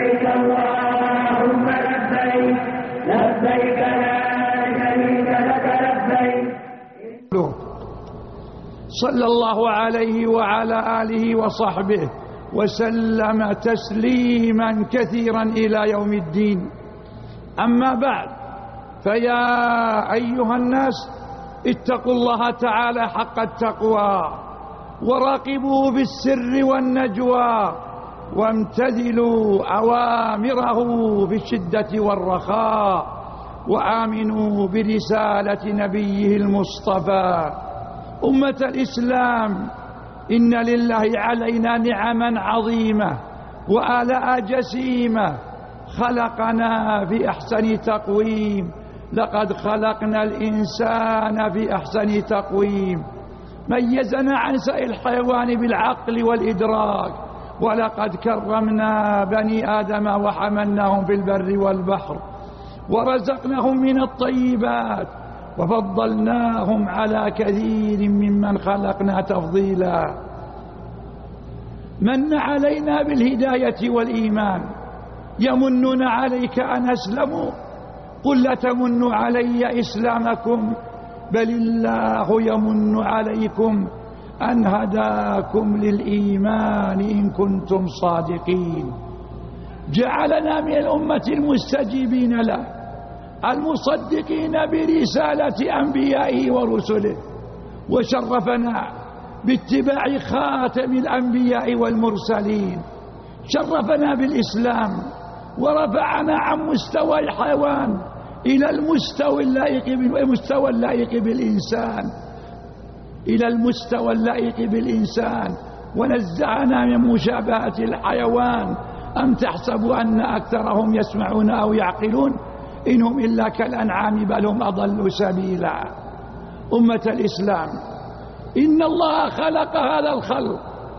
لبيك اللهم لبيك لبيك لا شريك لك لبيك. صلى الله عليه وعلى آله وصحبه وسلم تسليما كثيرا إلى يوم الدين. أما بعد، فيا أيها الناس اتقوا الله تعالى حق التقوى وراقبوه بالسر والنجوى وامتثلوا أوامره في الشدة والرخاء وآمنوا برسالة نبيه المصطفى. أمة الإسلام، إن لله علينا نعما عظيمة وآلاء جسيمة. خلقنا في أحسن تقويم، لقد خلقنا الإنسان في أحسن تقويم. ميزنا عن سائر الحيوان بالعقل والإدراك، ولقد كرمنا بني آدم وحملناهم في البر والبحر ورزقناهم من الطيبات وفضلناهم على كثير ممن خلقنا تفضيلا. من علينا بالهداية والإيمان. يمنون عليك أن أسلموا، قل لا تمنوا علي إسلامكم، بل الله يمن عليكم أن هداكم للإيمان إن كنتم صادقين. جعلنا من الأمة المستجيبين له، المصدقين برسالة أنبيائه ورسله، وشرفنا باتباع خاتم الأنبياء والمرسلين. شرفنا بالإسلام ورفعنا عن مستوى الحيوان إلى المستوى اللائق بالإنسان، ونزعنا من مشابهة الحيوان. أم تحسبوا أن أكثرهم يسمعون أو يعقلون؟ إنهم إلا كالأنعام بل هم أضل سبيلا. أمة الإسلام، إن الله خلق هذا الخلق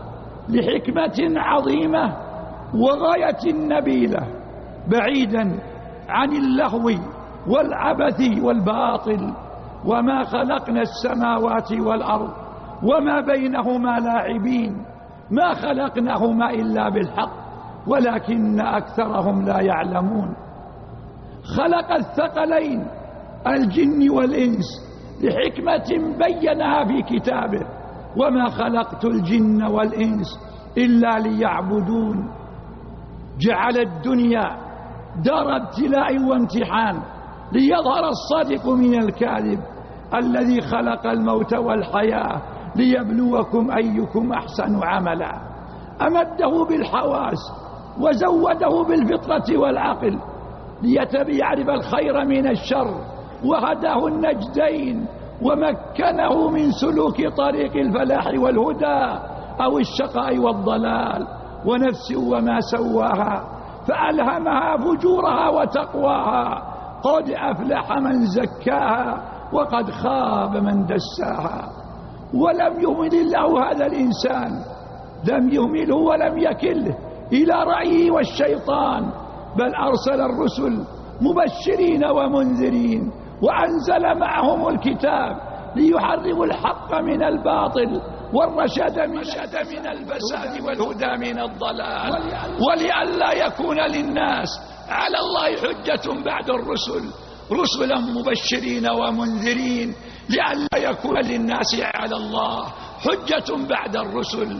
لحكمة عظيمة وغاية نبيلة، بعيدا عن اللهو والعبث والباطل. وما خلقنا السماوات والأرض وما بينهما لاعبين، ما خلقناهما إلا بالحق ولكن أكثرهم لا يعلمون. خلق الثقلين الجن والإنس لحكمة بينها في كتابه: وما خلقت الجن والإنس إلا ليعبدون. جعل الدنيا دار ابتلاء وامتحان ليظهر الصادق من الكاذب، الذي خلق الموت والحياة ليبلوكم أيكم أحسن عملا. أمده بالحواس وزوده بالفطرة والعقل ليعرف الخير من الشر، وهداه النجدين ومكنه من سلوك طريق الفلاح والهدى أو الشقاء والضلال. ونفس وما سواها فألهمها فجورها وتقواها. قد أفلح من زكاها وقد خاب من دساها. ولم يهمل الله هذا الإنسان، لم يهمله ولم يكله إلى رأيه والشيطان، بل أرسل الرسل مبشرين ومنذرين، وأنزل معهم الكتاب ليحرموا الحق من الباطل والرشد من الفساد والهدى من الضلال، ولئلا يكون للناس على الله حجة بعد الرسل، رسلا مبشرين ومنذرين، لئلا يكون للناس على الله حجة بعد الرسل.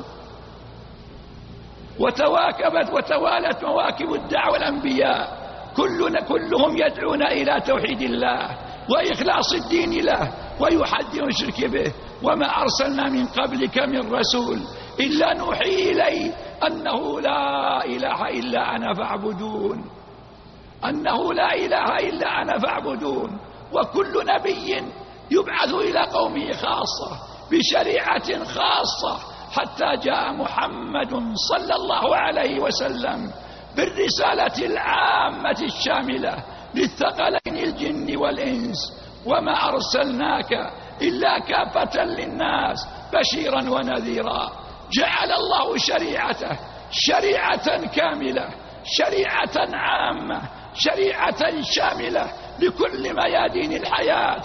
وتوالت مواكب الدعوة الأنبياء كلهم يدعون إلى توحيد الله وإخلاص الدين له ويحذر الشرك به. وما أرسلنا من قبلك من رسول إلا نوحي إليه أنه لا إله إلا أنا فاعبدون، أنه لا إله إلا أنا فاعبدون. وكل نبي يبعث إلى قومه خاصة بشريعة خاصة، حتى جاء محمد صلى الله عليه وسلم بالرسالة العامة الشاملة للثقلين الجن والإنس. وما أرسلناك إلا كافة للناس بشيرا ونذيرا. جعل الله شريعته شريعة كاملة، شريعة عامة، شريعة شاملة لكل ميادين الحياة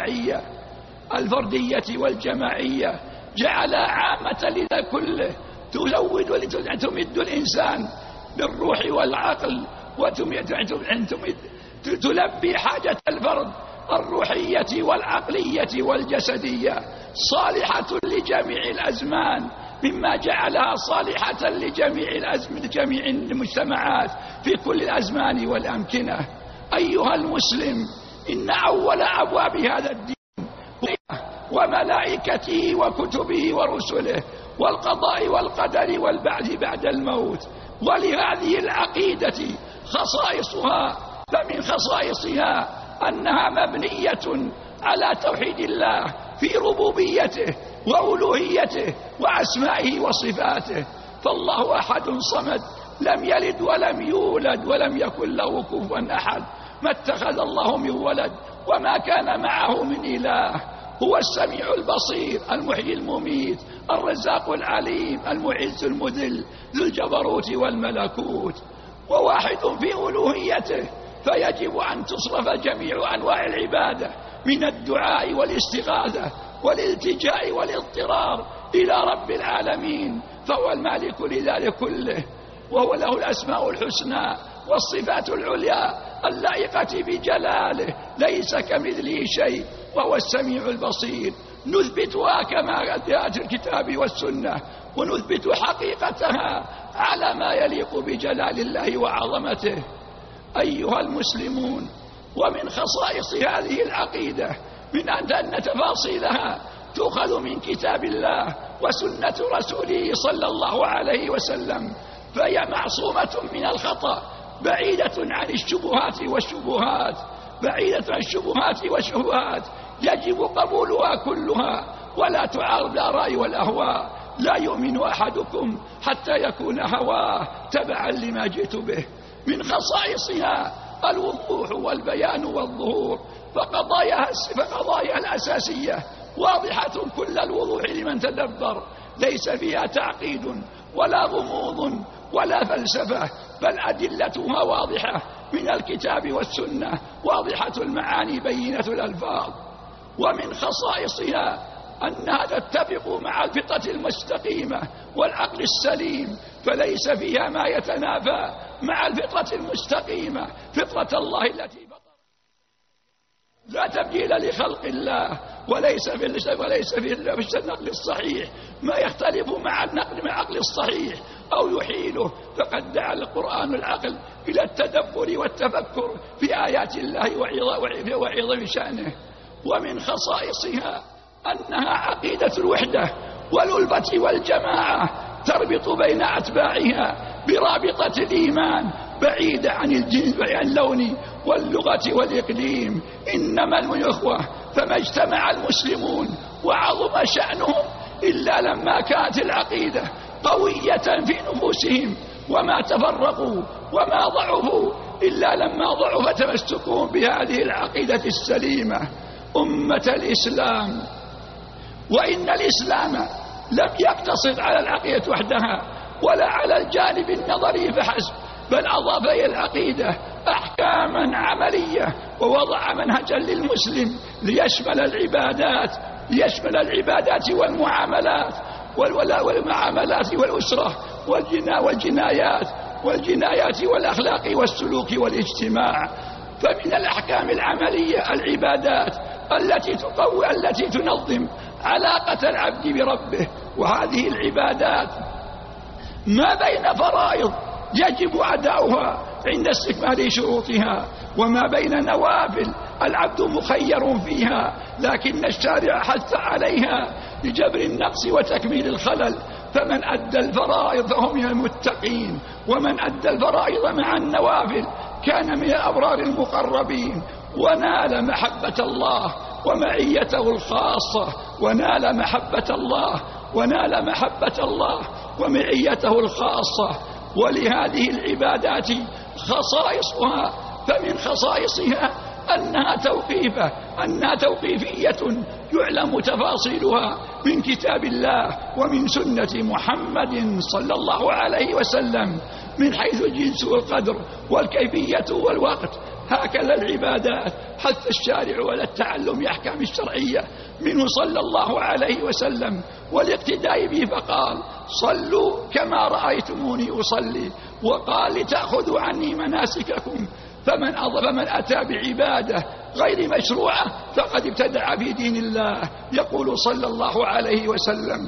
الفردية والجماعية. جعل عامة لذا كله تمد الإنسان بالروح والعقل، تلبي حاجة الفرد الروحية والعقلية والجسدية، صالحة لجميع الأزمان، مما جعلها صالحة لجميع المجتمعات في كل الأزمان والأمكنة. أيها المسلم، إن أول أبواب هذا الدين وملائكته وكتبه ورسله والقضاء والقدر والبعث بعد الموت. ولهذه العقيدة خصائصها، فمن خصائصها أنها مبنية على توحيد الله في ربوبيته وألوهيته وأسمائه وصفاته. فالله أحد صمد، لم يلد ولم يولد ولم يكن له كفوا أحد، ما اتخذ الله من ولد وما كان معه من إله. هو السميع البصير، المحيي المميت، الرزاق العليم، المعز المذل، ذو الجبروت والملكوت، وواحد في ألوهيته، فيجب أن تصرف جميع أنواع العبادة من الدعاء والاستغاثة والالتجاء والاضطرار إلى رب العالمين، فهو المالك لذلك كله، وهو له الأسماء الحسنى والصفات العليا اللائقة بجلاله، ليس كمثله شيء، وهو السميع البصير. نثبتها كما جاءت الكتاب والسنة، ونثبت حقيقتها على ما يليق بجلال الله وعظمته. أيها المسلمون، ومن خصائص هذه العقيدة من أن تفاصيلها تؤخذ من كتاب الله وسنة رسوله صلى الله عليه وسلم، فهي معصومة من الخطأ، بعيدة عن الشبهات والشبهات، بعيدة عن الشبهات والشبهات، يجب قبولها كلها ولا تعارض الآراء والأهواء. لا يؤمن أحدكم حتى يكون هواه تبعا لما جئت به. من خصائصها الوضوح والبيان والظهور، فقضاياها الأساسية واضحة كل الوضوح لمن تدبر، ليس فيها تعقيد ولا غموض ولا فلسفة، بل أدلتها واضحة من الكتاب والسنة، واضحة المعاني بينة الألفاظ. ومن خصائصها أنها تتفق مع الفطرة المستقيمة والعقل السليم، فليس فيها ما يتنافى مع الفطرة المستقيمة، فطرة الله التي فطر، لا تبديل لخلق الله، وليس في النقل الصحيح ما يختلف مع العقل الصحيح أو يحيله، فقد دعا القرآن العقل إلى التدبر والتفكر في آيات الله وعظم شأنه. ومن خصائصها أنها عقيدة الوحدة والألفة والجماعة، تربط بين أتباعها برابطة الإيمان، بعيدة عن الجنس وعن اللون واللغة والإقليم. إنما الإخوة، فما اجتمع المسلمون وعظم شأنهم إلا لما كانت العقيدة قوية في نفوسهم، وما تفرقوا وما ضعفوا إلا لما ضعف تمسكهم بهذه العقيدة السليمة. أمة الإسلام، وإن الإسلام لم يقتصر على العقيدة وحدها ولا على الجانب النظري فحسب، بل أضاف إلى العقيدة أحكاما عملية، ووضع منهجا للمسلم ليشمل العبادات والمعاملات والأسرة والجنايات والأخلاق والسلوك والاجتماع. فمن الأحكام العملية العبادات التي تنظم علاقة العبد بربه، وهذه العبادات ما بين فرائض يجب أداؤها عند استكمال شروطها، وما بين نوافل العبد مخير فيها، لكن الشارع حث عليها لجبر النقص وتكميل الخلل. فمن أدى الفرائض فهو من المتقين، ومن أدى الفرائض مع النوافل كان من الأبرار المقربين، ونال محبة الله ومعيته الخاصة، ونال محبة الله ومعيته الخاصة. ولهذه العبادات خصائصها، فمن خصائصها أنها توقيفية يعلم تفاصيلها من كتاب الله ومن سنة محمد صلى الله عليه وسلم، من حيث الجنس والقدر والكيفية والوقت. هكذا العبادات حث الشارع على التعلم بأحكام الشرعية منه صلى الله عليه وسلم والاقتداء به، فقال: صلوا كما رأيتموني أصلي، وقال لتأخذوا عني مناسككم. فمن أتى بعبادة غير مشروعة فقد ابتدع في دين الله. يقول صلى الله عليه وسلم: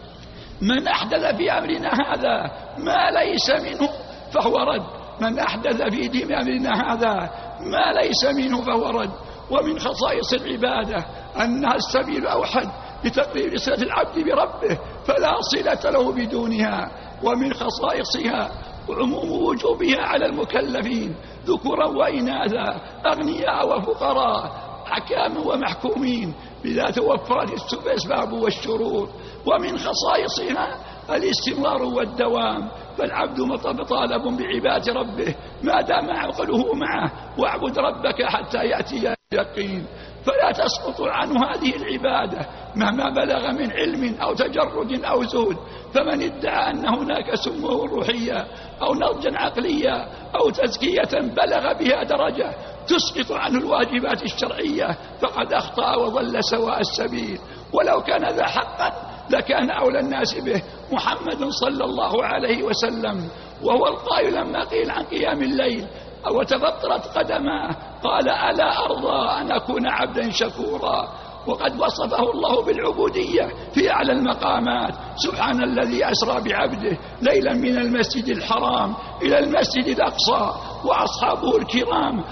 من أحدث في أمرنا هذا ما ليس منه فهو رد. من أحدث في دين أمرنا هذا ما ليس منه فهو رد. ومن خصائص العبادة أنها السبيل الأوحد لتقريب صلة العبد بربه، فلا صلة له بدونها. ومن خصائصها عموم وجوبها على المكلفين ذكورا وإناثا، أغنياء وفقراء، حكام ومحكومين، بذا توفرت الأسباب والشروط. ومن خصائصها الاستمرار والدوام، فالعبد مطالب بعبادة ربه ما دام عقله معه، واعبد ربك حتى يأتي اليقين. فلا تسقط عنه هذه العبادة مهما بلغ من علم أو تجرد أو زهد. فمن ادعى أن هناك سموه روحية أو نضجا عقلية أو تزكية بلغ بها درجة تسقط عنه الواجبات الشرعية فقد أخطأ وضل سواء السبيل. ولو كان ذا حقا لكان أولى الناس به محمد صلى الله عليه وسلم، وهو القائل لما قيل عن قيام الليل وتفطرت قدماه قال: ألا أرضى أن أكون عبدا شكورا. وقد وصفه الله بالعبودية في أعلى المقامات: سبحان الذي أسرى بعبده ليلا من المسجد الحرام إلى المسجد الأقصى، وأصحابه الكرام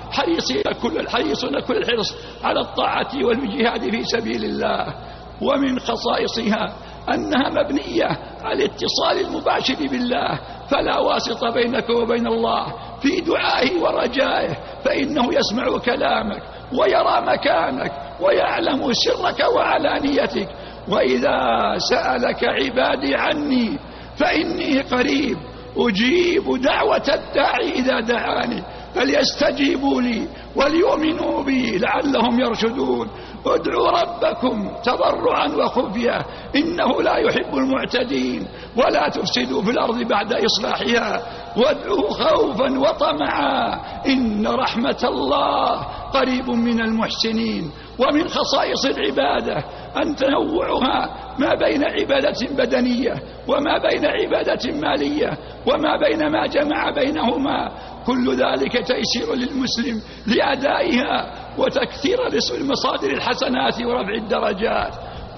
حريصون كل الحرص على الطاعة والجهاد في سبيل الله. ومن خصائصها أنها مبنية على الاتصال المباشر بالله، فلا واسط بينك وبين الله في دعائه ورجائه، فإنه يسمع كلامك ويرى مكانك ويعلم سرك وعلانيتك. وإذا سألك عبادي عني فإني قريب أجيب دعوة الداعي إذا دعاني، فليستجيبوا لي وليؤمنوا بي لعلهم يرشدون. ادعوا ربكم تضرعا وخفيا إنه لا يحب المعتدين، ولا تفسدوا في الأرض بعد إصلاحها، وادعوه خوفا وطمعا إن رحمة الله قريب من المحسنين. ومن خصائص العبادة أن تنوعها ما بين عبادة بدنية وما بين عبادة مالية وما بين ما جمع بينهما، كل ذلك تيسير للمسلم لأدائها وتكثير لمصادر الحسنات ورفع الدرجات.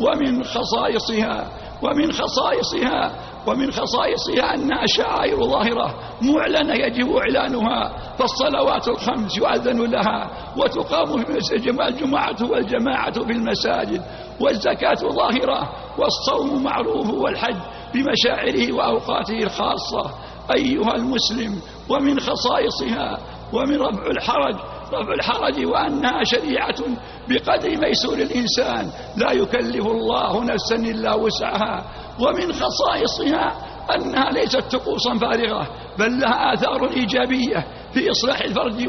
ومن خصائصها أنها شعائر ظاهرة معلنة يجب إعلانها، فالصلوات الخمس يؤذن لها وتقام الجمعة والجماعة في المساجد، والزكاة ظاهرة، والصوم معروف، والحج بمشاعره وأوقاته الخاصة. أيها المسلم، ومن خصائصها ومن رفع الحرج وأنها شريعة بقدر ميسور الإنسان، لا يكلف الله نفسا إلا وسعها. ومن خصائصها أنها ليست طقوسا فارغة، بل لها آثار إيجابية في إصلاح الفرد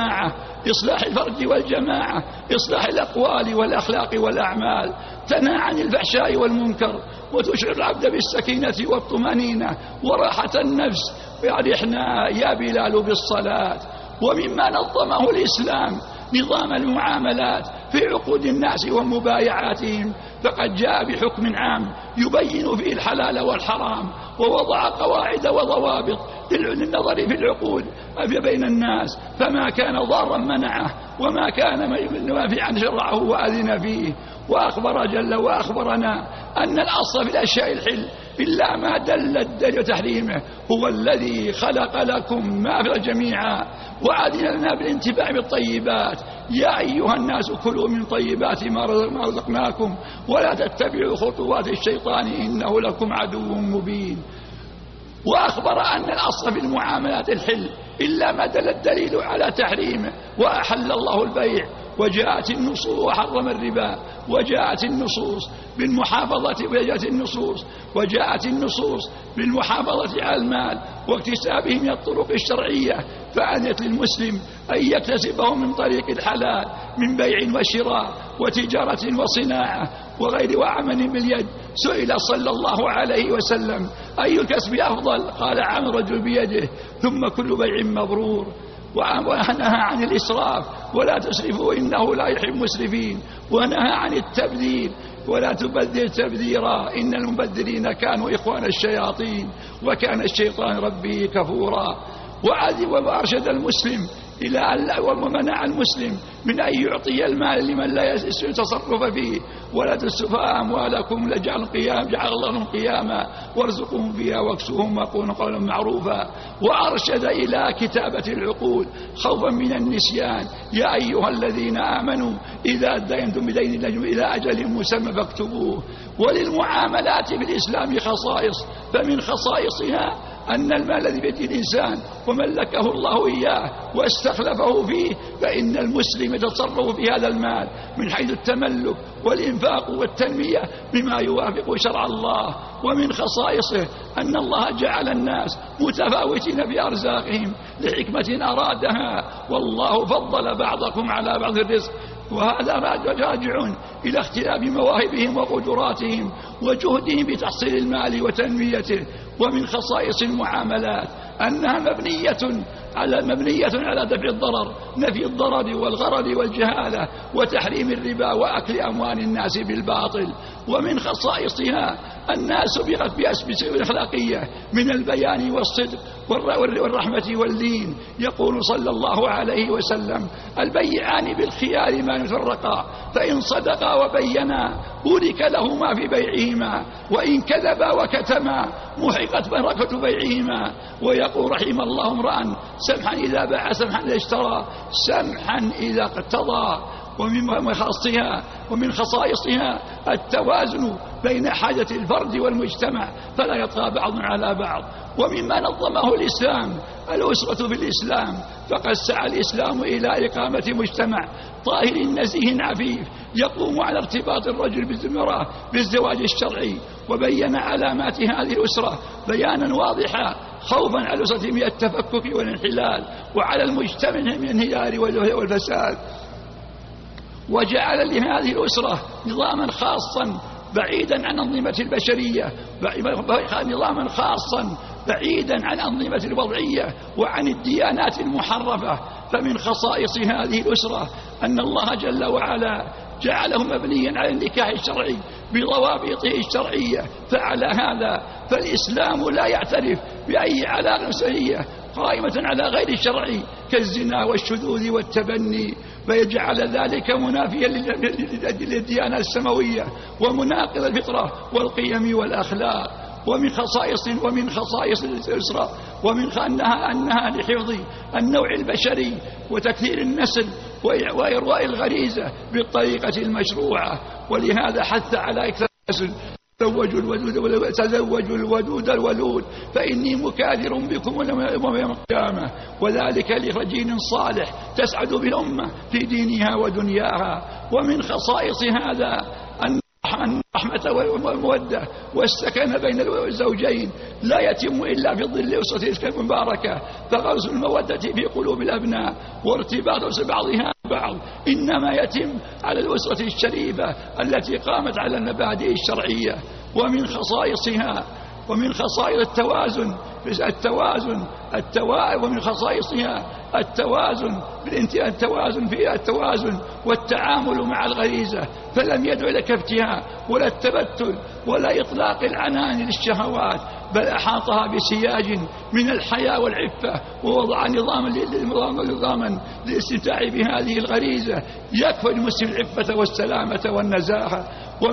والجماعة، إصلاح الأقوال والأخلاق والأعمال، تنهى عن الفحشاء والمنكر، وتشعر العبد بالسكينة والطمأنينة وراحة النفس. ويرحنا يا بلال بالصلاة. ومما نظمه الإسلام نظام المعاملات في عقود الناس ومبايعاتهم، فقد جاء بحكم عام يبين فيه الحلال والحرام، ووضع قواعد وضوابط للنظر في العقود بين الناس، فما كان ضارا منعه، وما كان نافعا شرعه وأذن فيه. وأخبر جل وأخبرنا أن الأصل في الأشياء الحل إلا ما دل الدليل تحريمه، هو الذي خلق لكم ما في جميعا وأذن لنا بالانتفاع بالطيبات. يا أيها الناس كلوا من طيبات ما رزقناكم ولا تتبعوا خطوات الشيطان إنه لكم عدو مبين. وأخبر أن الأصل في المعاملات الحل إلا ما دل الدليل على تحريمه، وأحل الله البيع وجاءت النصوص وحرم الربا، وجاءت النصوص بالمحافظة على المال واكتسابه من الطرق الشرعية، فأذنت للمسلم أن يكتسبه من طريق الحلال من بيع وشراء وتجارة وصناعة وغير وعمل باليد. سئل صلى الله عليه وسلم أي الكسب أفضل؟ قال عمل الرجل بيده ثم كل بيع مبرور. ونهى عن الإسراف ولا تسرفوا إنه لا يحب المسرفين، ونهى عن التبذير ولا تبذر تبذيرا إن المبذرين كانوا إخوان الشياطين وكان الشيطان ربي كفورا. وأرشد المسلم إلى أن ومنع المسلم من أن يعطي المال لمن لا يتصرف فيه. ولا تسفوا أموالكم جعل لهم قياما وارزقهم فيها واكسوهم وقولوا قولا معروفا. وأرشد إلى كتابة العقود خوفا من النسيان. يا أيها الذين آمنوا إذا أدينتم بدين إلى أجل مسمى فاكتبوه. وللمعاملات في الإسلام خصائص، فمن خصائصها أن المال الذي بيد الإنسان وملكه الله إياه واستخلفه فيه، فإن المسلم يتصرف في هذا المال من حيث التملك والإنفاق والتنمية بما يوافق شرع الله. ومن خصائصه أن الله جعل الناس متفاوتين في أرزاقهم لحكمة أرادها، والله فضل بعضكم على بعض الرزق، وهذا راجع إلى اختلاف مواهبهم وقدراتهم وجهدهم بتحصيل المال وتنميته. ومن خصائص المعاملات أنها مبنية على دفع الضرر، نفي الضرر والغرر والجهالة وتحريم الربا وأكل أموال الناس بالباطل. ومن خصائصها الناس بأسباب الأخلاقية من البيان والصدق والرحمة واللين. يقول صلى الله عليه وسلم: البيعان بالخيار ما يفرقا، فإن صدقا وبينا بورك لهما في بيعهما، وإن كذبا وكتما محقت بركة بيعهما. ويقول: رحم الله امرأ سمحا إذا باع سمحا إذا اشترى سمحا إذا اقتضى. ومن خصائصها التوازن بين حاجة الفرد والمجتمع فلا يطغى بعض على بعض. ومما نظمه الإسلام الأسرة في الإسلام، فقد سعى الإسلام إلى إقامة مجتمع طاهر نزيه عفيف يقوم على ارتباط الرجل بالمرأة بالزواج الشرعي، وبين علامات هذه الأسرة بيانا واضحا خوفا على الأسرة من التفكك والانحلال وعلى المجتمع من الانهيار والفساد. وجعل لهذه الأسرة نظاما خاصا بعيدا عن أنظمة البشرية، نظاما خاصا بعيدا عن أنظمة الوضعية وعن الديانات المحرفة. فمن خصائص هذه الأسرة أن الله جل وعلا جعله مبنيا على النكاح الشرعي بضوابطه الشرعية. فعلى هذا فالإسلام لا يعترف بأي علاقة أسرية قائمة على غير الشرعي كالزنا والشذوذ والتبني، فيجعل ذلك منافيا للديانة السماوية ومناقض الفطرة والقيم والأخلاق. ومن خصائص الأسرة أنها لحفظ النوع البشري وتكثير النسل وإرواء الغريزة بالطريقة المشروعة. ولهذا حث على إكثار النسل: تزوجوا الودود الولود فإني مكاثر بكم يوم القيامة، وذلك لرجل صالح تسعد بالأمة في دينها ودنياها. ومن خصائص هذا أن الرحمة والمودة والسكن بين الزوجين لا يتم إلا في ظل أسرة المباركة، فغرس المودة في قلوب الأبناء وارتباط بعضها بعض إنما يتم على الأسرة الشريفة التي قامت على المبادئ الشرعية. ومن خصائص التوازن والتعامل مع الغريزة، فلم يدع إلى كبتها ولا التبتل ولا إطلاق العنان للشهوات، بل أحاطها بسياج من الحياة والعفة، ووضع نظاما للاستمتاع بهذه الغريزة يكفي المسلم العفة والسلامة والنزاهة.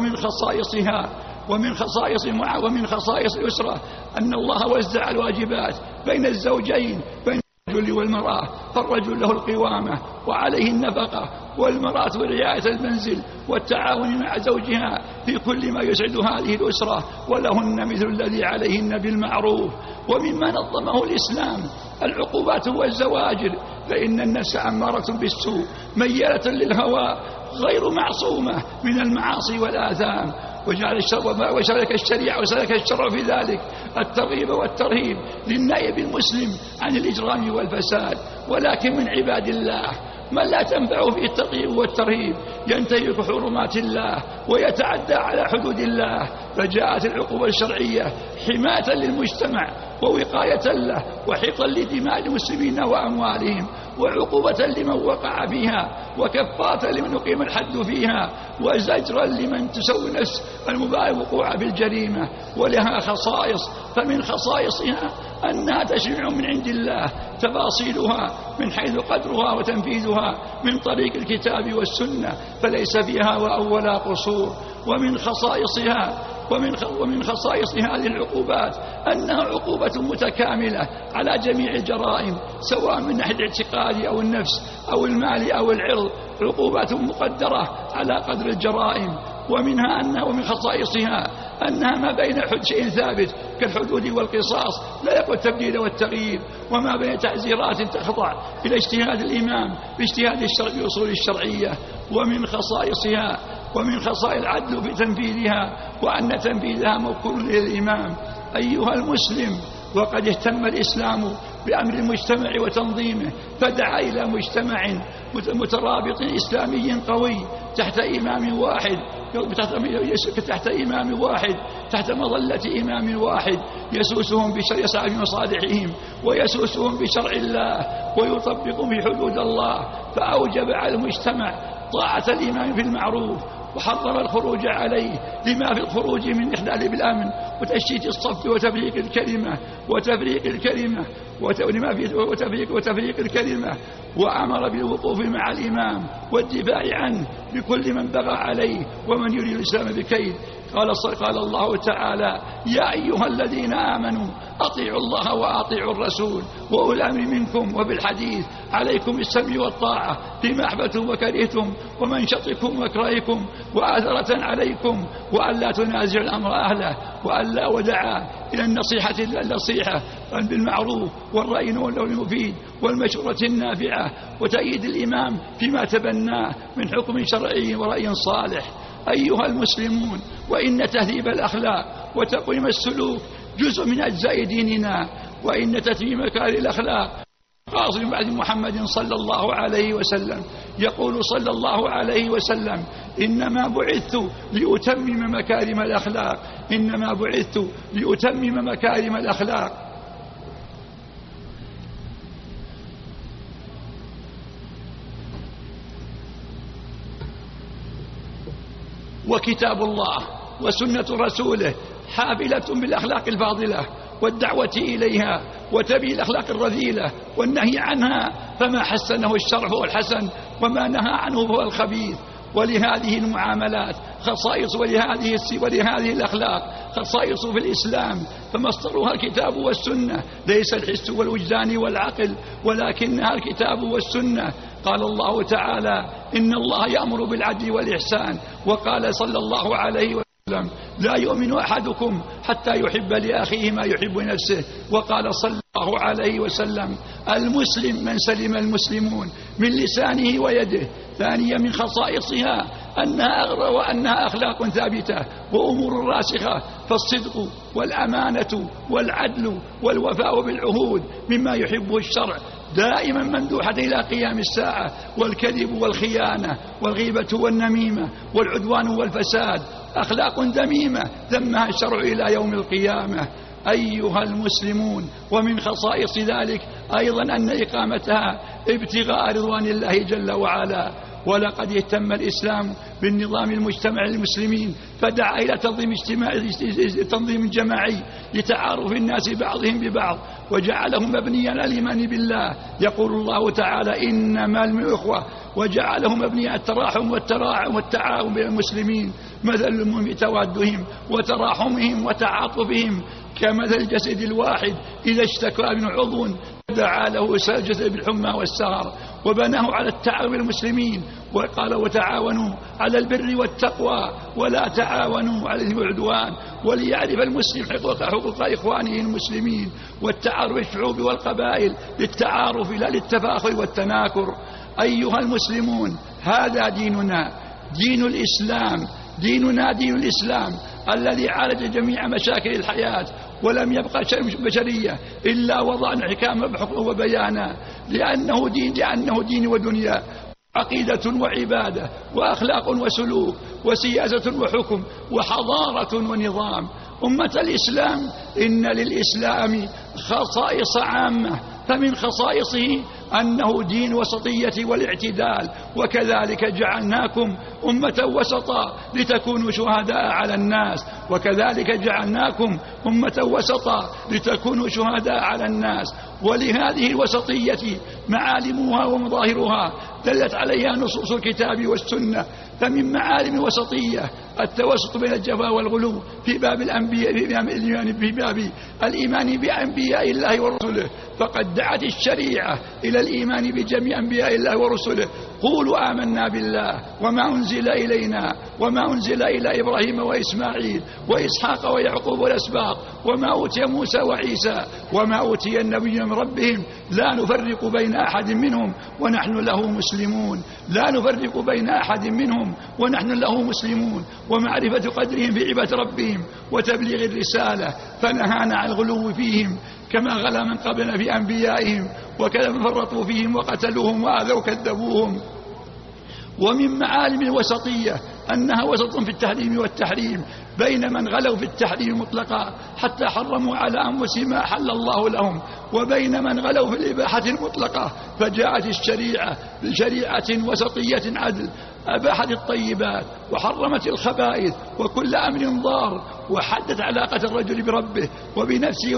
ومن خصائص الأسرة أن الله وزع الواجبات بين الزوجين، بين الرجل والمرأة، فالرجل له القوامة وعليه النفقة، والمرأة رعاية المنزل والتعاون مع زوجها في كل ما يسعد هذه الأسرة، ولهن مثل الذي عليهن بالمعروف. ومما نظمه الإسلام العقوبات والزواجر، فإن النفس أمارة بالسوء ميالة للهوى غير معصومة من المعاصي والآثام، وشارك الشرع في ذلك الترغيب والترهيب للنائب المسلم عن الإجرام والفساد. ولكن من عباد الله من لا تنفع فيه الترغيب والترهيب، ينتهك حرمات الله ويتعدى على حدود الله، فجاءت العقوبة الشرعية حماية للمجتمع ووقاية له وحفظا لدماء المسلمين وأموالهم وعقوبة لمن وقع فيها وكفارة لمن أقيم الحد فيها وزجرا لمن تسوي نفس المبالغ وقوع بالجريمة. ولها خصائص، فمن خصائصها أنها تشريع من عند الله تفاصيلها من حيث قدرها وتنفيذها من طريق الكتاب والسنة فليس فيها وأولا قصور. ومن خصائص هذه العقوبات أنها عقوبة متكاملة على جميع الجرائم سواء من ناحية الاعتقاد أو النفس أو المال أو العرض، عقوبات مقدرة على قدر الجرائم. ومن خصائصها أنها ما بين شيء ثابت كالحدود والقصاص لا يقبل التبديل والتغيير، وما بين تعزيرات تخضع إلى اجتهاد الإمام باجتهاد الشرع بأصول الشرعية. ومن خصائص العدل في تنفيذها وأن تنفيذها موكول إلى الإمام. أيها المسلم، وقد اهتم الإسلام بأمر المجتمع وتنظيمه فدعا إلى مجتمع مترابط إسلامي قوي تحت إمام واحد تحت مظلة إمام واحد يسوسهم يسعى في مصالحهم ويسوسهم بشرع الله ويطبق في حدود الله. فأوجب على المجتمع طاعة الإمام في المعروف وحرم الخروج عليه لما في الخروج من إخلال بالأمن وتشتيت الصف وتفريق الكلمة وأمر بالوقوف مع الإمام والدفاع عنه بكل من بغى عليه ومن يريد الإسلام بكيد. قال الله تعالى: يا أيها الذين آمنوا أطيعوا الله وأطيعوا الرسول وأولي الأمر منكم وبالحديث عليكم بالسمع والطاعة فيما أحببتم وكرهتم ومن شطكم وكرهكم وآثرة عليكم وألا تنازعوا الأمر أهله وألا ودعا إلى النصيحة بالمعروف والرأي المفيد والمشورة النافعة وتأييد الإمام فيما تبناه من حكم شرعي ورأي صالح. أيها المسلمون، وإن تهذيب الأخلاق وتقويم السلوك جزء من أجزاء ديننا، وإن تتميم مكارم الأخلاق قاصد بعد محمد صلى الله عليه وسلم. يقول صلى الله عليه وسلم: إنما بعثت لأتمم مكارم الأخلاق. وكتاب الله وسنة رسوله حافلة بالأخلاق الفاضلة والدعوة إليها وتبيين الأخلاق الرذيلة والنهي عنها، فما حسنه الشرع هو الحسن وما نهى عنه هو الخبيث. ولهذه المعاملات خصائص ولهذه الأخلاق خصائص في الإسلام، فمصدرها الكتاب والسنة، ليس الحس والوجدان والعقل ولكنها الكتاب والسنة. قال الله تعالى: إن الله يأمر بالعدل والإحسان. وقال صلى الله عليه وسلم: لا يؤمن أحدكم حتى يحب لأخيه ما يحب لنفسه. وقال صلى الله عليه وسلم: المسلم من سلم المسلمون من لسانه ويده. ثانيا من خصائصها أنها أخلاق ثابتة وأمور راسخة، فالصدق والأمانة والعدل والوفاء بالعهود مما يحبه الشرع دائما ممدوحة إلى قيام الساعة، والكذب والخيانة والغيبة والنميمة والعدوان والفساد أخلاق ذميمة ذمها الشرع إلى يوم القيامة. أيها المسلمون، ومن خصائص ذلك أيضا أن إقامتها ابتغاء رضوان الله جل وعلا. ولقد اهتم الإسلام بالنظام المجتمع للمسلمين فدعا إلى تنظيم جماعي لتعارف الناس بعضهم ببعض وجعلهم مبنيا على الإيمان بالله. يقول الله تعالى: إنما الإخوة، وجعلهم مبنيا على التراحم والتعاون بين المسلمين، مثل المؤمن بتوادهم وتراحمهم وتعاطفهم كمثل الجسد الواحد إذا اشتكى من عضو دعا له سائر الجسد بالحمى والسهر. وبناه على التعاون بالمسلمين وقال: وتعاونوا على البر والتقوى ولا تعاونوا على الإثم والعدوان. وليعرف المسلم حقوق إخوانه المسلمين والتعارف الشعوب والقبائل للتعارف لا للتفاخر والتناكر. أيها المسلمون، هذا ديننا، دين الإسلام، دين الإسلام الذي عالج جميع مشاكل الحياة ولم يبقى شيء بشرية إلا وضعنا حكامه بحكمه وبيانا، لأنه دين ودنيا، عقيدة وعبادة وأخلاق وسلوك وسياسة وحكم وحضارة ونظام. أمة الإسلام، إن للإسلام خصائص عامة، فمن خصائصه أنه دين وسطية والاعتدال. وكذلك جعلناكم أمة وسطا لتكونوا شهداء على الناس، وكذلك جعلناكم أمة وسطا لتكونوا شهداء على الناس. ولهذه الوسطية معالمها ومظاهرها دلت عليها نصوص الكتاب والسنة. فمن معالم الوسطية التوسط بين الجفاء والغلو في باب الأنبياء، في باب الإيمان بأنبياء الله ورسله، فقد دعت الشريعة إلى الإيمان بجميع أنبياء الله ورسله. قولوا آمنا بالله وما أنزل إلينا وما أنزل إلى إبراهيم وإسماعيل وإسحاق ويعقوب والأسباط وما أوتي موسى وعيسى وما أوتي النبي من ربهم لا نفرق بين أحد منهم ونحن له مسلمون. لا نفرق بين أحد منهم ونحن له مسلمون. ومعرفة قدرهم في عبادة ربهم وتبليغ الرسالة، فنهانا عن الغلو فيهم كما غلا من قبلنا في أنبيائهم، وكذا من فرطوا فيهم وقتلوهم وآذوا وكذبوهم. ومن معالم الوسطية أنها وسط في التحريم والتحريم، بين من غلوا في التحريم مطلقا حتى حرموا على أنفسهم ما أحل الله لهم، وبين من غلوا في الإباحة المطلقة فجاءت الشريعة بشريعة وسطية عدل، أباحت الطيبات وحرمت الخبائث وكل أمر ضار، وحدت علاقة الرجل بربه وبنفسه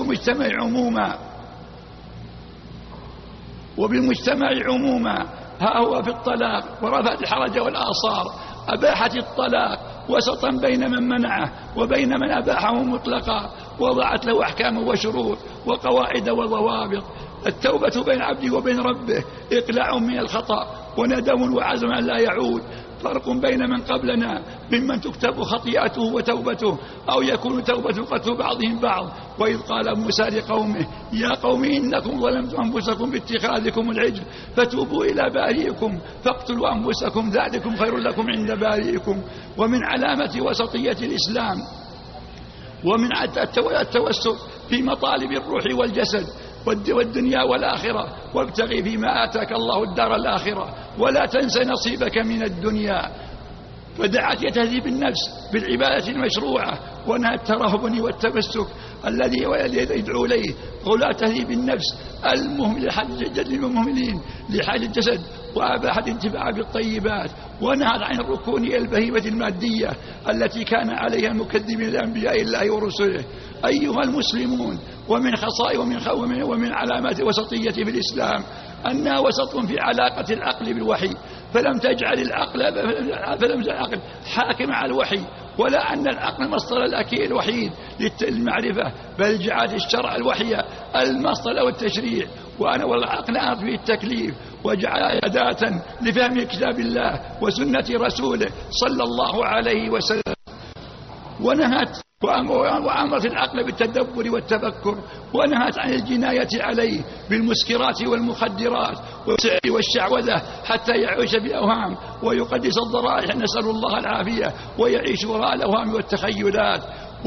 وبالمجتمع عموما. ها هو في الطلاق ورفعت الحرج والآصار، أباحت الطلاق وسطا بين من منعه وبين من أباحه مطلقا، وضعت له أحكام وشروط وقواعد وضوابط. التوبة بين عبده وبين ربه إقلاع من الخطأ وندم وعزم أن لا يعود. فرق بين من قبلنا ممن تكتب خطيئته وتوبته أو يكون توبة قتل بعضهم بعض. وإذ قال موسى لقومه يا قوم إنكم ظلمتم أنفسكم باتخاذكم العجل فتوبوا إلى بارئكم فاقتلوا أنفسكم ذلكم خير لكم عند بارئكم. ومن علامة وسطية الإسلام ومن التوسط في مطالب الروح والجسد والدنيا والآخرة، وابتغي فيما آتاك الله الدار الآخرة ولا تنس نصيبك من الدنيا. فدعت تهذيب النفس بالعبادة المشروعة، ونهى الترهب والتمسك الذي يدعو إليه غلاة تهذيب النفس المهملين لحاجة الجسد، وأباحت الانتفاع بالطيبات، ونهى عن الركون إلى البهيمة المادية التي كان عليها المكذبين لأنبياء الله ورسله. أيها المسلمون، ومن علامات وسطية في الإسلام أنها وسط في علاقة العقل بالوحي، فلم تجعل العقل حاكم على الوحي، ولا أن العقل مصدر الوحيد للمعرفة، بل جعلت الشرع الوحي المصدر والتشريع، والعقل أمر به التكليف، وجعل أداة لفهم كتاب الله وسنة رسوله صلى الله عليه وسلم. ونهت وأمرت العقل بالتدبر والتفكر، ونهت عن الجناية عليه بالمسكرات والمخدرات والشعوذة حتى يعيش بالأوهام ويقدس الضرائح، نسأل الله العافية، ويعيش وراء الأوهام والتخيلات.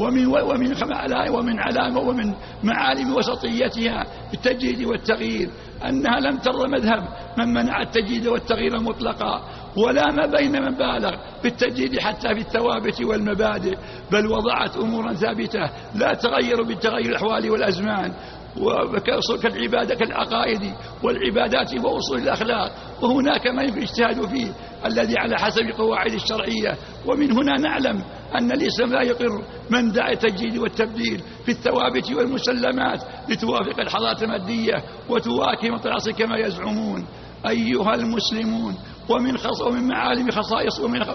ومن معالم وسطيتها التجديد والتغيير أنها لم ترضى مذهب من منع التجديد والتغيير مطلقا، ولا ما بين من بالغ بالتجديد حتى في الثوابت والمبادئ، بل وضعت أمورا ثابتة لا تغير بالتغير الأحوال والأزمان، كالعبادة كالعقائد والعبادات وأصول الأخلاق. وهناك ما يمكن اجتهاد فيه الذي على حسب قواعد الشرعية. ومن هنا نعلم أن الإسلام لا يقر من دعا التجديد والتبديل في الثوابت والمسلمات لتوافق الحضارة المادية وتواكب العصر كما يزعمون. أيها المسلمون، ومن معالم خصائص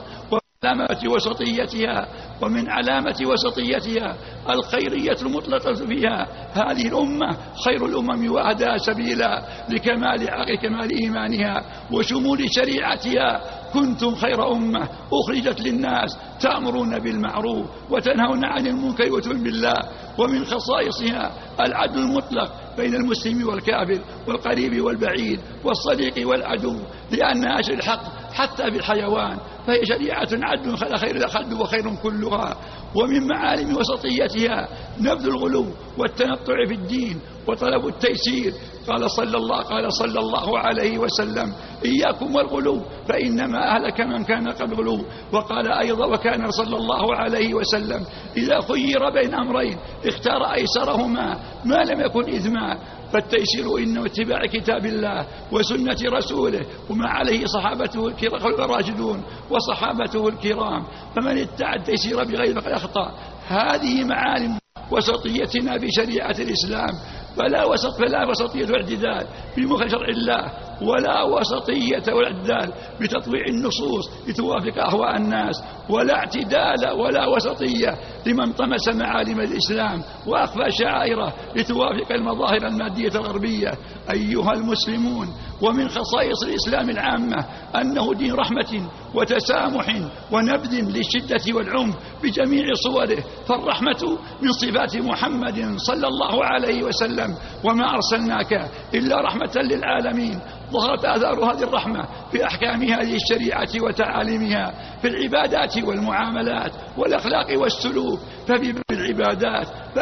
ومن علامة وسطيتها الخيرية المطلقة فيها. هذه الأمة خير الأمم وأهدى سبيلا لكمال إيمانها وشمول شريعتها. كنتم خير أمة أخرجت للناس تأمرون بالمعروف وتنهون عن المنكر وتؤمنون بالله. ومن خصائصها العدل المطلق بين المسلم والكافر والقريب والبعيد والصديق والعدو، لأن أجل الحق حتى بالحيوان، فهي شريعة عدل خير خد وخير كلها. ومن معالم وسطيتها نبذ الغلو والتنطع في الدين وطلب التيسير. قال صلى الله عليه وسلم: إياكم والغلو فإنما أهلك من كان قبل غلو. وقال أيضا: وكان صلى الله عليه وسلم إذا خير بين أمرين اختار أيسرهما ما لم يكن إثما. فالتيسير إنه اتباع كتاب الله وسنة رسوله وما عليه صحابته الراشدون وصحابته الكرام، فمن ادعى التيسير بغير فقد أخطأ. هذه معالم وسطيتنا في شريعة الإسلام، فلا وسطية واعتدال بمخالفة شرع الله، ولا وسطية واعتدال بتطويع النصوص لتوافق أهواء الناس، ولا اعتدال ولا وسطية لمن طمس معالم الإسلام وأخفى شعائره لتوافق المظاهر المادية الغربية. أيها المسلمون، ومن خصائص الإسلام العامة أنه دين رحمة وتسامح ونبذ للشدة والعنف بجميع صوره، فالرحمة من صفات محمد صلى الله عليه وسلم: وما أرسلناك إلا رحمة للعالمين. ظهرت آثار هذه الرحمة في أحكام هذه الشريعة وتعاليمها في العبادات والمعاملات والأخلاق والسلوك. ففي باب العبادات لا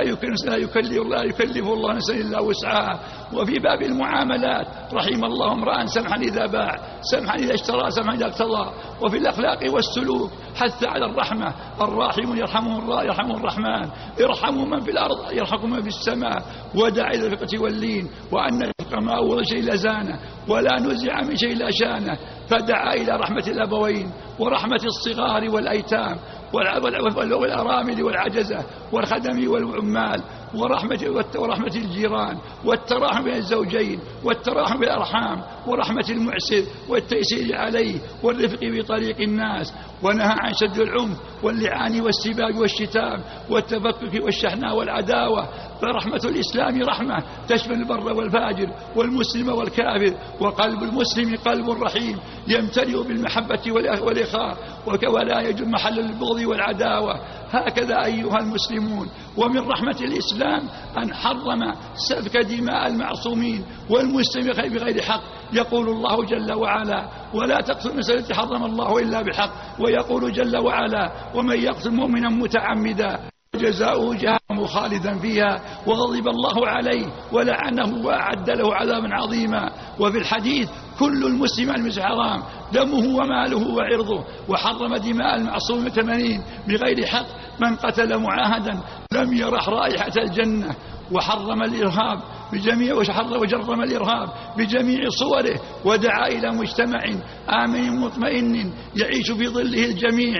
يكلف الله نفسا إلا وسعها، وفي باب المعاملات رحم الله امرأ سمحا إذا باع، سمحا إذا اشترى، سمحا إذا اقتضى. وفي الأخلاق والسلوك حث على الرحمة: الراحمون يرحمهم الرحمن، ارحموا من في الأرض يرحمكم من في السماء. ودع إلى الرفقة واللين، وأن الرفق ما أول شيء لزانه ولا نزع من شيء لا شانه. فدعا إلى رحمة الأبوين ورحمة الصغار والأيتام والأرامل والعجزة والخدم والعمال، ورحمة الجيران، والتراحم بين الزوجين، والتراحم بالأرحام، ورحمة المعسر والتيسير عليه، والرفق بطريق الناس. ونهى عن شد العنف واللعان والسباب والشتام والتفكك والشحناء والعداوة. فرحمة الإسلام رحمة تشمل البر والفاجر والمسلم والكافر، وقلب المسلم قلب رحيم يمتلئ بالمحبة والإخاء، ولا يجد محل البغض والعداوة. هكذا أيها المسلمون، ومن رحمة الإسلام أن حرم سفك دماء المعصومين والمسلم بغير حق. يقول الله جل وعلا: ولا تقتلوا النفس التي حرم الله إلا بحق. ويقول جل وعلا: ومن يقتل مؤمنا متعمدا جزاؤه جهنم خالدا فيها وغضب الله عليه ولعنه وأعد له عذابا عظيما. وفي الحديث: كل المسلم حرام دمه وماله وعرضه. وحرم دماء المعصوم 80 بغير حق من قتل معاهدا لم يرح رائحة الجنة. وحرم الإرهاب وجرم الإرهاب بجميع صوره، ودعا إلى مجتمع آمن مطمئن يعيش في ظله الجميع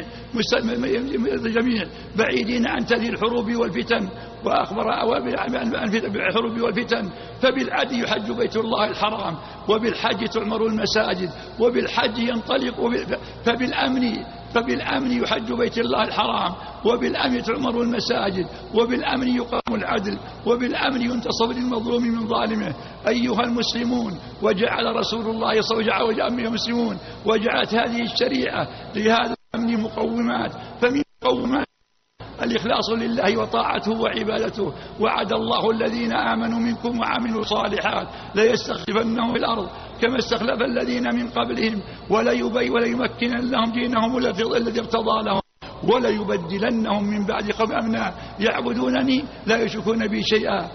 بعيدين عن تلي الحروب والفتن. وأخبر بالحروب والفتن: فبالعدل يحج بيت الله الحرام، وبالحج تعمر المساجد، وبالحج ينطلق، فبالأمن يحج بيت الله الحرام، وبالأمن تعمر المساجد، وبالأمن يقام العدل، وبالأمن ينتصر للمظلوم من ظالمه. أيها المسلمون، وجعل رسول الله صلى الله عليه وسلم وجعلت هذه الشريعة لهذا الأمن مقومات. فمن مقومات الإخلاص لله وطاعته وعبادته. وعد الله الذين آمنوا منكم وعملوا الصالحات ليستخلفنهم في الأرض كما استخلف الذين من قبلهم وليمكنن لهم دينهم الذي ارتضى لهم وليبدلنهم من بعد قوم أمنا يعبدونني لا يشركون بي شيئا.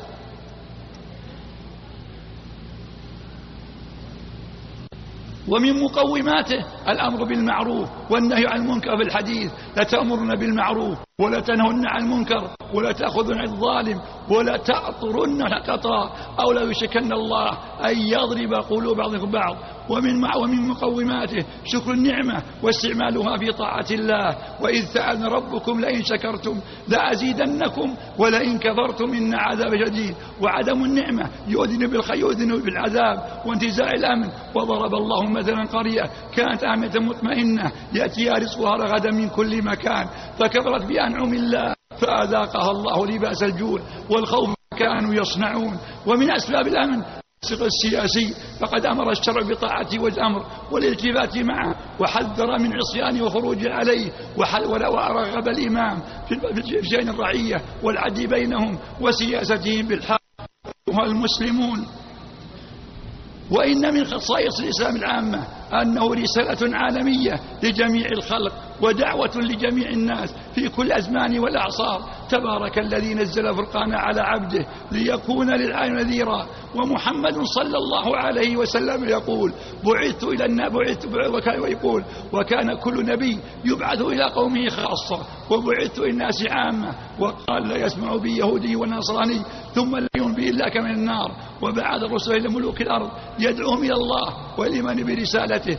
ومن مقوماته الأمر بالمعروف والنهي عن المنكر. في الحديث: لتأمرن بالمعروف ولا تنهن عن المنكر ولا تأخذن عن الظالم ولا تأطرن القطا أو لا يشكن الله أن يضرب قلوب بعضكم بعض. ومن مقوماته شكر النعمة واستعمالها في طاعة الله. وإذ تعالى ربكم لئن شكرتم لأزيدنكم ولئن كفرتم إن عذاب شديد. وعدم النعمة يؤذن بالعذاب وانتزاع الأمن. وضرب الله مثلا قرية كانت آمنة مطمئنة يأتيها رزقها رغدا من كل مكان فكفرت بأنعم الله فأذاقها الله لباس الجوع والخوف كانوا يصنعون. ومن أسباب الأمن السياسي، فقد أمر الشرع بطاعته والأمر والالتفات معه، وحذر من عصيانه وخروج عليه، ورغب الإمام في شأن الرعية والعدل بينهم وسياستهم بالحق. أيها المسلمون، وإن من خصائص الإسلام العامة أنه رسالة عالمية لجميع الخلق ودعوة لجميع الناس في كل الأزمان والأعصار. تبارك الذي نزل الفرقان على عبده ليكون للعالمين نذيرا. ومحمد صلى الله عليه وسلم يقول بعثت إلى الناس ويقول وكان كل نبي يبعث إلى قومه خاصة وبعثت إلى الناس عامة. وقال لا يسمع بي يهودي ونصراني ثم لا يؤمن بي إلا كمن النار. وبعث الرسل إلى ملوك الأرض يدعوهم إلى الله والإيمان برسالته.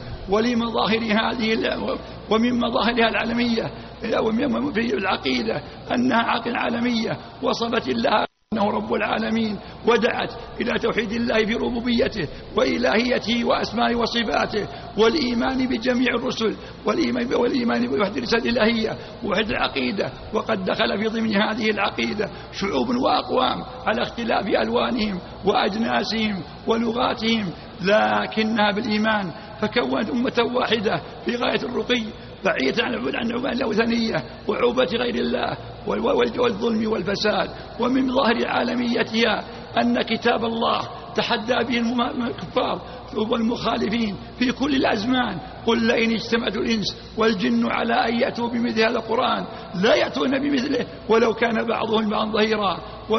ومن مظاهرها العالمية في العقيدة أنها عقيدة عالمية وصفت الله أنه رب العالمين ودعت إلى توحيد الله في ربوبيته وإلهيته وأسمائه وصفاته والإيمان بجميع الرسل والإيمان بوحدة الرسالة الإلهية ووحدة العقيدة. وقد دخل في ضمن هذه العقيدة شعوب وأقوام على اختلاف ألوانهم وأجناسهم ولغاتهم لكنها بالإيمان فكونت أمة واحدة في غاية الرقي بعيدة عن عبادة الأوثانية وعبادة غير الله والظلم والفساد. ومن ظاهر عالميتها أن كتاب الله تحدى به الكفار والمخالفين في كل الأزمان. قل لئن اجتمعت الإنس والجن على أن يأتوا بمثل هذا القرآن لا يأتون بمثله ولو كان بعضهم بعضا ظهيرا.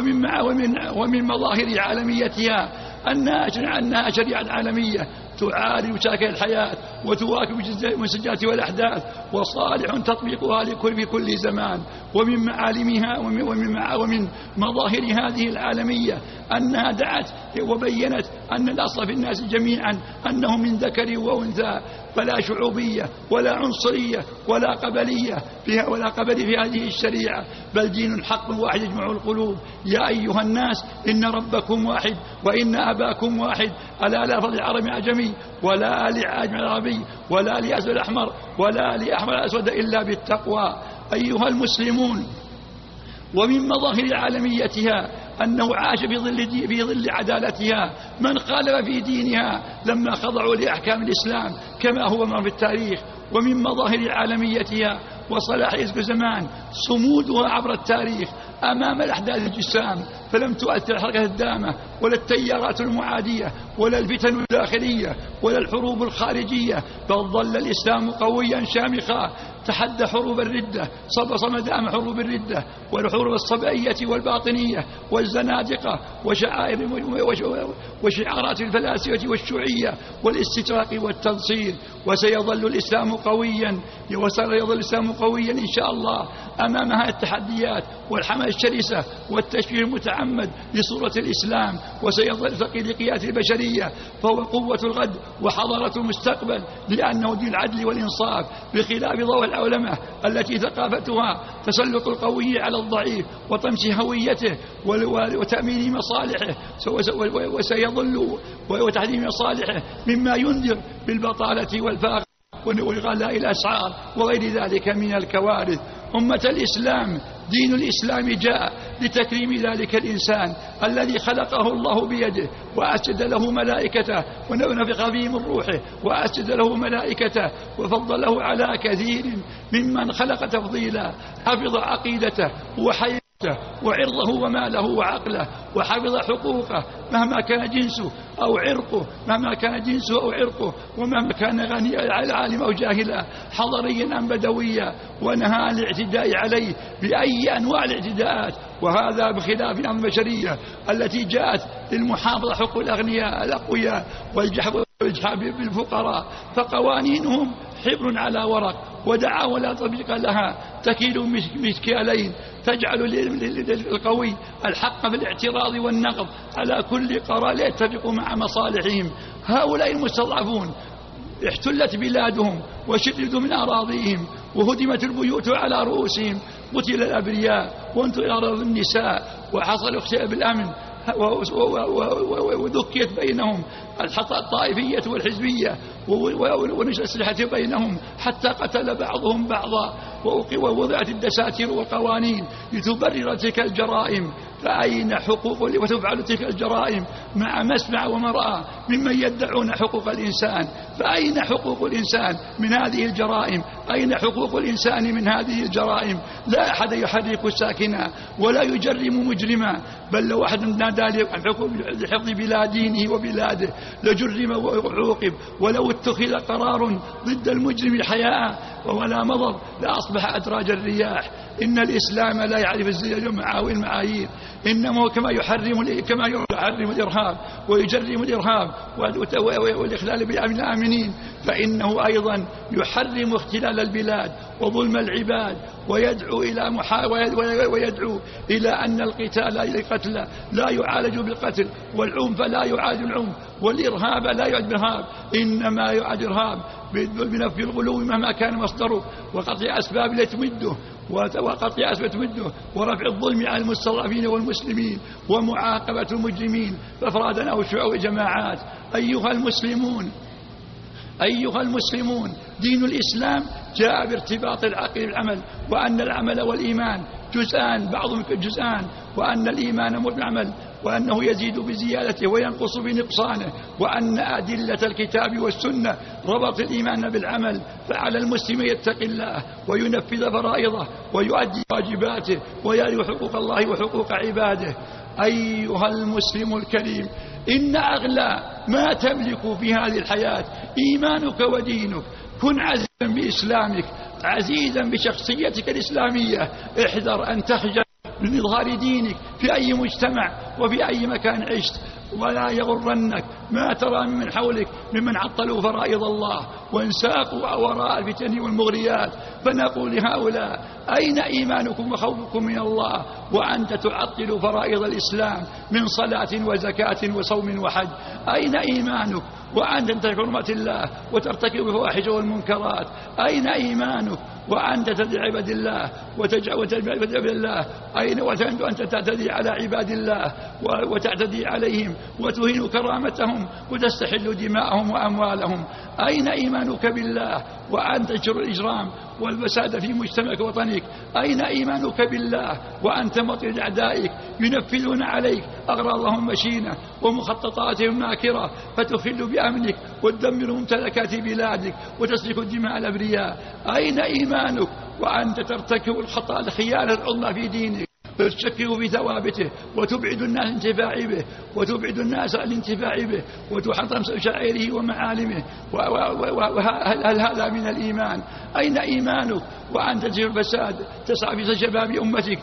ومن مظاهر عالميتها أنها شريعة عالمية تعارض مشاكل الحياة وتواكب المسجات والأحداث وصالح تطبيقها في كل زمان. ومن معالمها ومن مظاهر هذه العالمية أنها دعت وبينت أن الأصل في الناس جميعا أنهم من ذكر وأنثى فلا شعوبية ولا عنصرية ولا قبلية في هذه الشريعة بل دين حق واحد يجمع القلوب. يا أيها الناس إن ربكم واحد وإن أباكم واحد ألا لا فضل عربي عجمي ولا لعاجم عربي ولا لأسود أحمر ولا لأحمر أسود إلا بالتقوى. أيها المسلمون ومن مظاهر عالميتها أنه عاش في ظل عدالتها من خالف في دينها لما خضعوا لأحكام الإسلام كما هو مر في التاريخ. ومن مظاهر عالميتها وصلاح زمان صمودها عبر التاريخ أمام الأحداث الجسام فلم تؤثر الحركة الدامة ولا التيارات المعادية ولا الفتن الداخلية ولا الحروب الخارجية بل ظل الإسلام قويا شامخا تحدى حروب الردة صمد حروب الردة والحروب الصبائية والباطنية والزنادقة وشعارات الفلاسفة والشيوعية والاستشراق والتنصير. وسيظل الإسلام قويا إن شاء الله أمام هذه التحديات والحمل الشرسة والتشويه المتعمد لصورة الإسلام. وسيظل ثقيل قيادة البشرية فهو قوة الغد وحضارة المستقبل لأنه دين العدل والإنصاف بخلاف ضوء العولمة التي ثقافتها تسلط القوي على الضعيف وطمس هويته وتأمين مصالحه وسيظل وتحديد مصالحه مما ينذر بالبطالة والفقر وغلاء الأسعار وغير ذلك من الكوارث. أمة الإسلام دين الإسلام جاء لتكريم ذلك الإنسان الذي خلقه الله بيده وأسجد له ملائكته ونفخ فيه من روحه وأسجد له ملائكته وفضله على كثير ممن خلق تفضيلا. حفظ عقيدته وحياته وعرضه وماله وعقله وحفظ حقوقه مهما كان جنسه أو عرقه ومهما كان غنيا عالم أو جاهلا حضريا أم بدويا ونهى الاعتداء عليه بأي أنواع الاعتداءات. وهذا بخلاف الأمم البشرية التي جاءت للمحافظة حقوق الأقوياء والإجحاف بالفقراء فقوانينهم حبر على ورق ودعا ولا تطبيق لها تكيل مكيالين تجعل للقوي الحق في الاعتراض والنقض على كل قرار يتفق مع مصالحهم. هؤلاء المستضعفون احتلت بلادهم وشردوا من أراضيهم وهدمت البيوت على رؤوسهم قتل الأبرياء وانتهى أراض النساء وحصل اختلاف الأمن وذكيت بينهم الطائفية والحزبية ونشر الأسلحة بينهم حتى قتل بعضهم بعضا. ووضعت الدساتير والقوانين لتبرر تلك الجرائم، فأين حقوق وتفعل تلك الجرائم مع مسمع ومرأة ممن يدعون حقوق الإنسان؟ فأين حقوق الإنسان من هذه الجرائم؟ أين حقوق الإنسان من هذه الجرائم؟ لا أحد يحرك ساكنا ولا يجرم مجرما، بل لو أحد نادى لحفظ بلادينه وبلاده لجرم وعوقب، ولو اتخذ قرار ضد المجرم حياء ولا مضر لأصبح أدراج الرياح. إن الإسلام لا يعرف الزيادة والمعايير، إنما كما يحرم الإرهاب ويجرم الإرهاب والإخلال بأمن الآمنين، فإنه أيضا يحرم اختلال البلاد وظلم العباد، ويدعو إلى أن القتل لا يعالج بالقتل، والعنف لا يعالج العنف، والإرهاب لا يعالج بالإرهاب، إنما يعالج الإرهاب بنفي الغلو مهما كان مصدره، وقطع أسباب لتمده ورفع الظلم على المستضعفين والمسلمين، ومعاقبة المجرمين أفرادا أو جماعات. أيها المسلمون، دين الإسلام جاء بارتباط العقل بالعمل، وأن العمل والإيمان جزءان، بعضهم جزءان، وأن الإيمان بالعمل، وأنه يزيد بزيادته وينقص بنقصانه، وأن أدلة الكتاب والسنة ربط الإيمان بالعمل، فعلى المسلم يتقي الله وينفذ فرائضه ويؤدي واجباته ويعرف حقوق الله وحقوق عباده. أيها المسلم الكريم، إن أغلى ما تملك في هذه الحياة إيمانك ودينك. كن عزيزا بإسلامك، عزيزا بشخصيتك الإسلامية. احذر أن تخجل من إظهار دينك في أي مجتمع وفي أي مكان عشت، ولا يغرنك ما ترى من حولك ممن عطلوا فرائض الله وانساقوا وراء الفتن والمغريات. فنقول لهؤلاء: أين إيمانكم وخوفكم من الله وأنت تعطل فرائض الإسلام من صلاة وزكاة وصوم وحج؟ أين إيمانك وأنت تنتهك حرمات الله وترتكب الفواحش والمنكرات؟ أين إيمانك وأنت تدعي عباد الله وتجعل الله؟ أين وأنت تعتدي على عباد الله وتعتدي عليهم وتهين كرامتهم وتستحل دماءهم وأموالهم؟ أين إيمانك بالله وأنت تنشر الإجرام والفساد في مجتمعك وطنك؟ أين إيمانك بالله وأنت مطرد أعدائك ينفذون عليك أغراضهم مشينة ومخططاتهم ماكرة، فتخل بأمنك وتدمر ممتلكات بلادك وتسفك الدماء الأبرياء؟ أين إيمانك وأنت ترتكب الخطأ الخيانة العظمى في دينك، تشكك بثوابته وتبعد الناس عن الانتفاع به وتحطم شعائره ومعالمه؟ وهل هذا من الإيمان؟ أين إيمانك وأنت تجري الفساد، تسعى في شباب أمتك،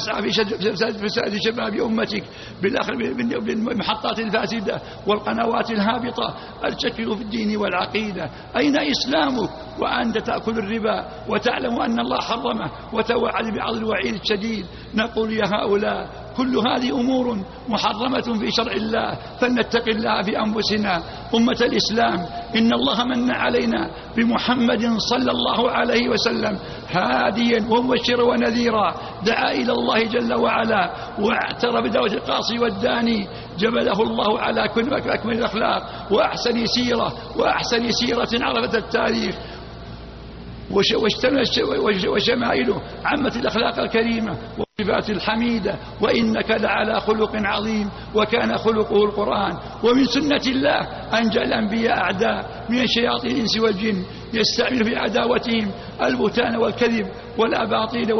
فساد شباب أمتك بالمحطات الفاسدة والقنوات الهابطة التشكك في الدين والعقيدة؟ أين إسلامك وأنت تأكل الربا وتعلم أن الله حرمه وتوعد بعض الوعيد الشديد؟ نقول يا هؤلاء: كل هذه أمور محرمة في شرع الله، فلنتق الله في أنفسنا. أمة الإسلام، إن الله من علينا بمحمد صلى الله عليه وسلم هاديا ومبشرا ونذيرا، دعا إلى الله جل وعلا واعترف بدعوة القاصي والداني، جبله الله على كل أكمل الأخلاق وأحسن سيرة عرفت التاريخ، وشمائله عمت الأخلاق الكريمة والصفات الحميدة، وإنك لعلى خلق عظيم، وكان خلقه القرآن. ومن سنة الله أن جعل الأنبياء أعداء من الشياطين الإنس والجن، يستعمل في عداوتهم البهتان والكذب والأباطيل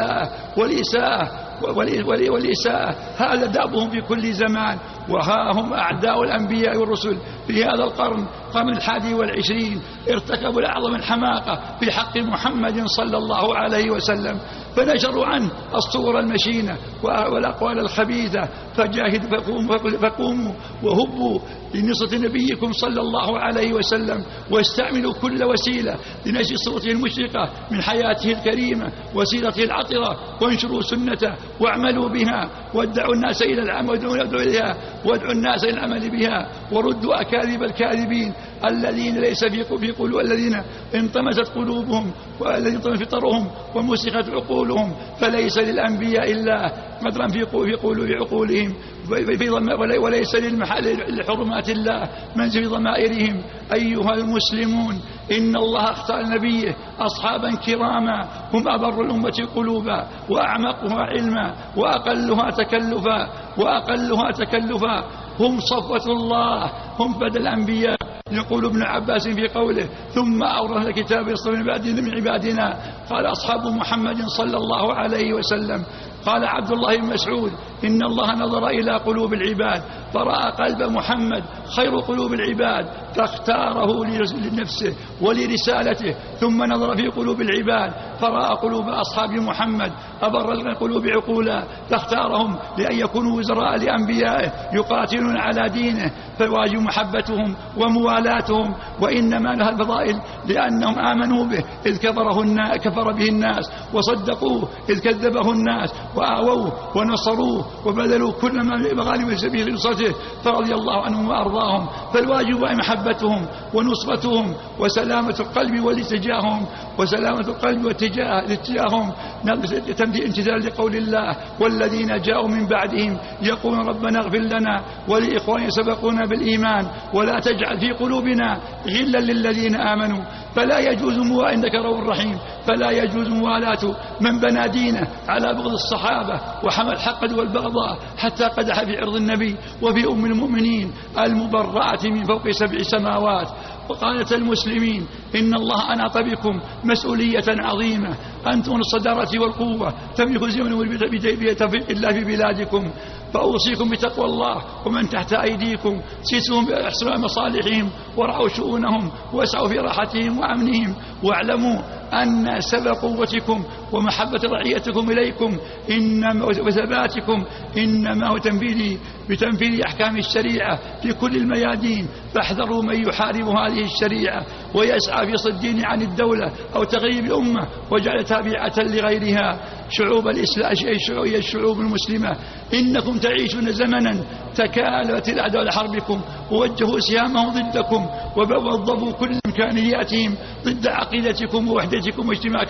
والإساءة. هذا دأبهم في كل زمان، وها هم أعداء الأنبياء والرسل في هذا القرن 21 ارتكبوا الأعظم الحماقة في حق محمد صلى الله عليه وسلم، فنشروا عنه الصور المشينة والأقوال الخبيثة. فجاهدوا فقوموا وهبوا لنصرة نبيكم صلى الله عليه وسلم، واستعملوا كل وسيلة لنشر صورته المشرقة من حياته الكريمة وسيرته العطرة، وانشروا سنته واعملوا بها، وادعوا الناس إلى العمل وادعوا الناس إلى العمل بها، وردوا أكاذيب الكاذبين الذين ليس في قلوب الذين انطمست قلوبهم والذين انطمس فطرهم ومسخت عقولهم، فليس للأنبياء إلا قدرا في قلوب عقولهم وليس لحرمات الله منزل في ضمائرهم. أيها المسلمون، إن الله اختار نبيه أصحابا كراما هم أبر الأمة قلوبا وأعمقها علما وأقلها تكلفا، هم صفوة الله، هم بدل الأنبياء. يقول ابن عباس في قوله: ثم أورثنا الكتاب يصطفي من عبادنا، قال أصحاب محمد صلى الله عليه وسلم. قال عبد الله بن مسعود: إن الله نظر إلى قلوب العباد فرأى قلب محمد خير قلوب العباد فاختاره لنفسه ولرسالته، ثم نظر في قلوب العباد فرأى قلوب أصحاب محمد أبر القلوب عقولا فاختارهم لأن يكونوا وزراء لأنبيائه يقاتلون على دينه، فالواجب محبتهم وموالاتهم. وإنما لها الفضائل لأنهم آمنوا به إذ كفر به الناس، وصدقوه إذ كذبه الناس، وآووه ونصروه وبذلوا كل ما بغالب سبيل نصرته، فرضي الله عنهم وأرضاهم. فالواجب محبتهم ونصرتهم وسلامة القلب والاتجاههم امتثال لقول الله: والذين جاءوا من بعدهم يقولون ربنا اغفر لنا ولإخواننا سبقونا بالإيمان ولا تجعل في قلوبنا غلا للذين آمنوا. فلا يجوز إنك رؤوف رحيم، فلا يجوز موالاة من بنى دينه على بغض الصحابة وحمل الحقد والبغضاء حتى قدح في عرض النبي وفي أم المؤمنين المبرأة من فوق 7 سماوات. وقالت المسلمين: إن الله أناط بكم مسؤولية عظيمة، أنتم الصدارة والقوة، تملك زمن بتوفيق الله في بلادكم، فأوصيكم بتقوى الله ومن تحت أيديكم، سيسهم بإحسان مصالحهم ورعوا شؤونهم واسعوا في راحتهم وأمنهم، واعلموا أن سبب قوتكم ومحبة رعيتكم إليكم وثباتكم إنما هو بتنفيذ أحكام الشريعة في كل الميادين. فاحذروا من يحارب هذه الشريعة ويسعى في صد الدين عن الدولة أو تغييب الأمة وجعل تابعة لغيرها. شعوب الإسلام هي الشعوب المسلمة، إنكم تعيشون زمنا تكالبت الأعداء لحربكم ووجهوا سهامهم ضدكم ووظفوا كل إمكانياتهم ضد عقيدتكم ووحدتكم واجتماع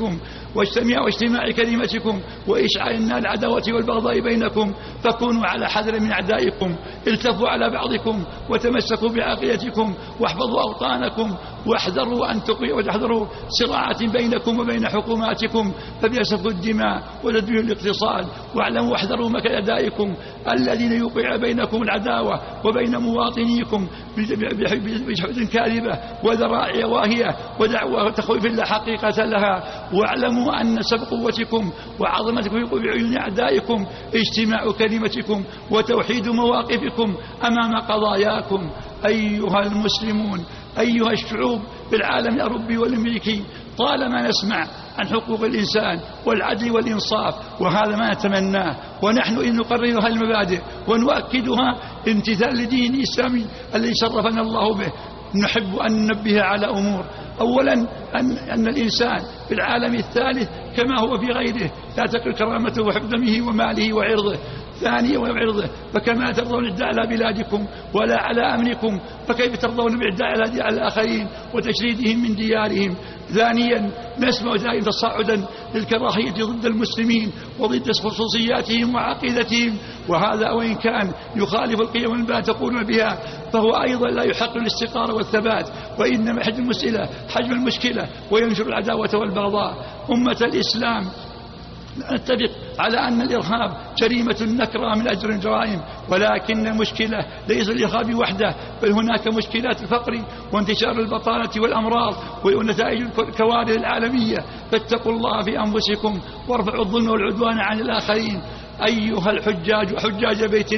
كلمتكم وإشعال النار العداوة والبغضاء بينكم. فكونوا على حذر من أعدائكم، التفوا على بعضكم وتمسكوا بعقيدتكم واحفظوا أوطانكم، واحذروا صراعات بينكم وبين حكوماتكم فبيسفكوا الدماء وتدمير الاقتصاد. واعلموا واحذروا مكر أعدائكم الذين يوقع بينكم العداوة وبين مواطنيكم بحجج كاذبة وذرائع واهية ودعوة تخويف لا حقيقة لها. واعلموا أن سبب قوتكم وعظمتكم في عيون أعدائكم اجتماع كلمتكم وتوحيد مواقفكم أمام قضاياكم. أيها المسلمون، أيها الشعوب بالعالم الأوروبي والأمريكي، طالما نسمع عن حقوق الإنسان والعدل والإنصاف، وهذا ما نتمناه، ونحن إن نقرر هذه المبادئ ونؤكدها امتثال لدين الإسلامي الذي شرفنا الله به. نحب أن ننبه على أمور: أولا أن الإنسان في العالم الثالث كما هو في غيره لا تقل كرامته وحفظ دمه وماله وعرضه. ثانيا وعرضه، فكما ترضون الإعداء على بلادكم ولا على أمنكم فكيف ترضون بالإعداء على الآخرين وتشريدهم من ديارهم. ثانيا نسمع دائما تصاعدا للكراهية ضد المسلمين وضد خصوصياتهم وعقيدتهم، وهذا وإن كان يخالف القيم التي تقولون بها فهو أيضا لا يحقق الاستقرار والثبات، وإنما حجم المشكلة وينشر العداوة والبغضاء. أمة الإسلام، نتفق على أن الإرهاب جريمة نكرة من أجر الجرائم، ولكن المشكلة ليس الإرهاب وحده، بل هناك مشكلات الفقر وانتشار البطالة والأمراض ونتائج الكوارث العالمية. فاتقوا الله في أنفسكم وارفعوا الظلم والعدوان عن الآخرين. أيها الحجاج وحجاج بيت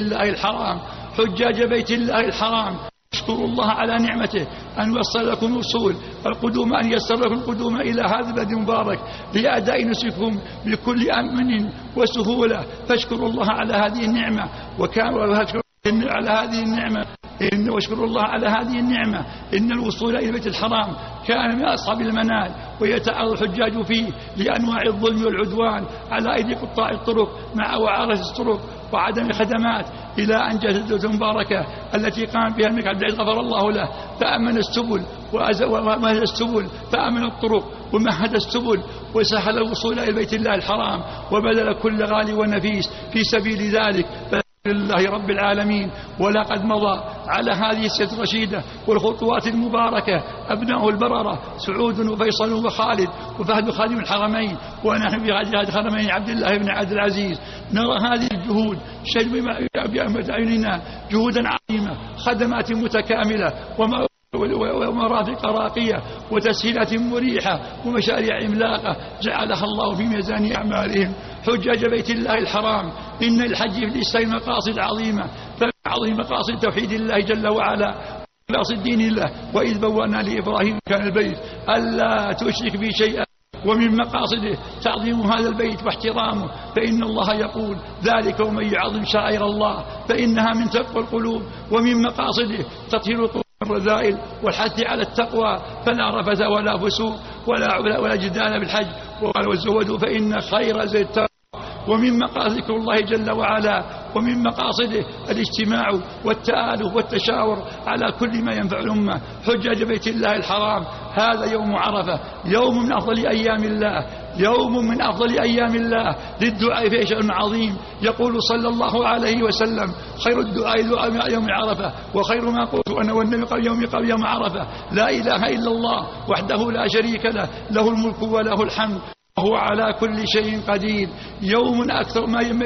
الله الحرام، اشكروا الله على نعمته أن يوصل لكم الوصول القدوم، أن يسر لكم القدوم إلى هذا البلد المبارك لأداء نسككم بكل أمن وسهولة. فاشكروا الله على هذه النعمة واشكروا الله على هذه النعمة. إن الوصول إلى بيت الحرام كان من أصعب المنال، ويتعرض الحجاج فيه لأنواع الظلم والعدوان على أيدي قطاع الطرق مع وعارة الطرق وعدم خدمات، إلى أن جاءت الدولة المباركة التي قام بها الملك عبد العزيز غفر الله له، فأمن السبل ومهد السبل، فأمن الطرق ومهد السبل، وسهل الوصول إلى بيت الله الحرام، وبذل كل غالي ونفيس في سبيل ذلك لله رب العالمين. ولقد مضى على هذه السيرة الرشيدة والخطوات المباركة أبناء البررة سعود وفيصل وخالد وفهد خادم الحرمين، ونحن في هذه الحرمين عبد الله بن عبد العزيز نرى هذه الجهود شجب بأعيننا، جهودا عظيمة، خدمات متكاملة ومرافق راقية وتسهيلات مريحة ومشاريع عملاقة جعلها الله في ميزان أعمالهم. حجاج بيت الله الحرام، إن الحج في الإسلام مقاصد عظيمة، فعظيم مقاصد توحيد الله جل وعلا مقاصد دين الله. وإذ بوأنا لإبراهيم كان البيت ألا تشرك بي شيئا، ومن مقاصده تعظيم هذا البيت واحترامه، فإن الله يقول ذلك ومن يعظم شعائر الله فإنها من تقوى القلوب. ومن مقاصده تطهير القلوب الرذائل والحث على التقوى، فلا رفث ولا فسوق ولا جدال بالحج. وقال والزهد فإن خير زي التقوى. ومن مقاصد ذكر الله جل وعلا، ومن مقاصده الاجتماع والتآلف والتشاور على كل ما ينفع الأمة. حجاج بيت الله الحرام، هذا يوم عرفة، يوم من أفضل أيام الله، يوم من أفضل أيام الله، للدعاء فيه شأن عظيم. يقول صلى الله عليه وسلم خير الدعاء دعاء يوم عرفة، وخير ما قلت أنا والنبي قبل يوم عرفة لا إله إلا الله وحده لا شريك له، له الملك وله الحمد وهو على كل شيء قدير. يوم أكثر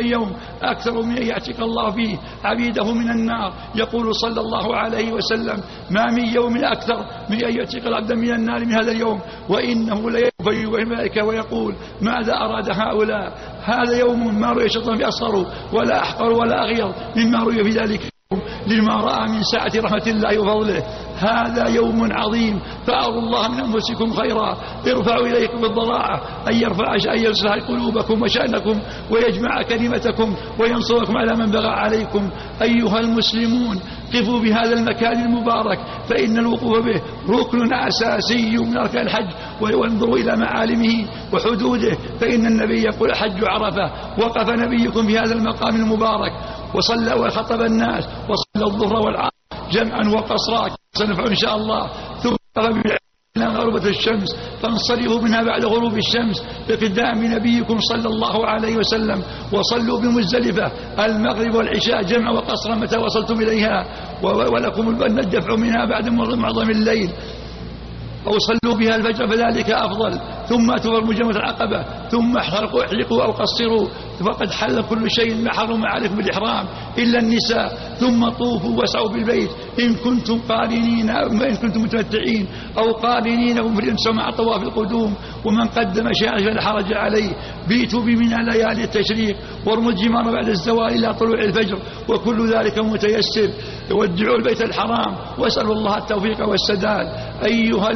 من أن يعتق الله فيه عبيده من النار. يقول صلى الله عليه وسلم ما من يوم أكثر من أن يعتق العبد من النار من هذا اليوم، وإنه ليبين الملائكة ويقول ماذا أراد هؤلاء. هذا يوم ما رؤي شيطان بأصغر ولا أحقر ولا أغير مما رؤي في ذلك لما رأى من سعة رحمة الله وفضله. هذا يوم عظيم، فأروا الله من أنفسكم خيرا، ارفعوا إليكم بالضراعة، أن يصلح قلوبكم وشأنكم ويجمع كلمتكم وينصركم على من بغى عليكم. أيها المسلمون قفوا بهذا المكان المبارك، فإن الوقوف به ركن أساسي من أركان الحج، وانظروا إلى معالمه وحدوده، فإن النبي يقول حج عرفة. وقف نبيكم في هذا المقام المبارك وصلى وخطب الناس، وصلى الظهر والعصر جمعا وقصرا سنفعل إن شاء الله. ثم غربت الشمس فانصرفوا منها بعد غروب الشمس باقتداء بنبيكم صلى الله عليه وسلم، وصلوا بمزدلفة المغرب والعشاء جمع وقصرا متى وصلتم إليها، ولكم الدفع منها بعد معظم الليل، أو صلوا بها الفجر فذلك أفضل. ثم أتوا مجمرة العقبة، ثم احلقوا أو قصروا، فقد حل كل شيء ما حرم عليكم بالإحرام إلا النساء. ثم طوفوا واسعوا بالبيت إن كنتم قارنين، إن كنتم متمتعين أو قارنين ومفردين مع طواف القدوم. ومن قدم شيئا فلا حرج عليه. بيتوا بمنى ليالي التشريق، وارموا الجمار بعد الزوال إلى طلوع الفجر، وكل ذلك متيسر. ودعوا البيت الحرام واسألوا الله التوفيق والسداد. أيها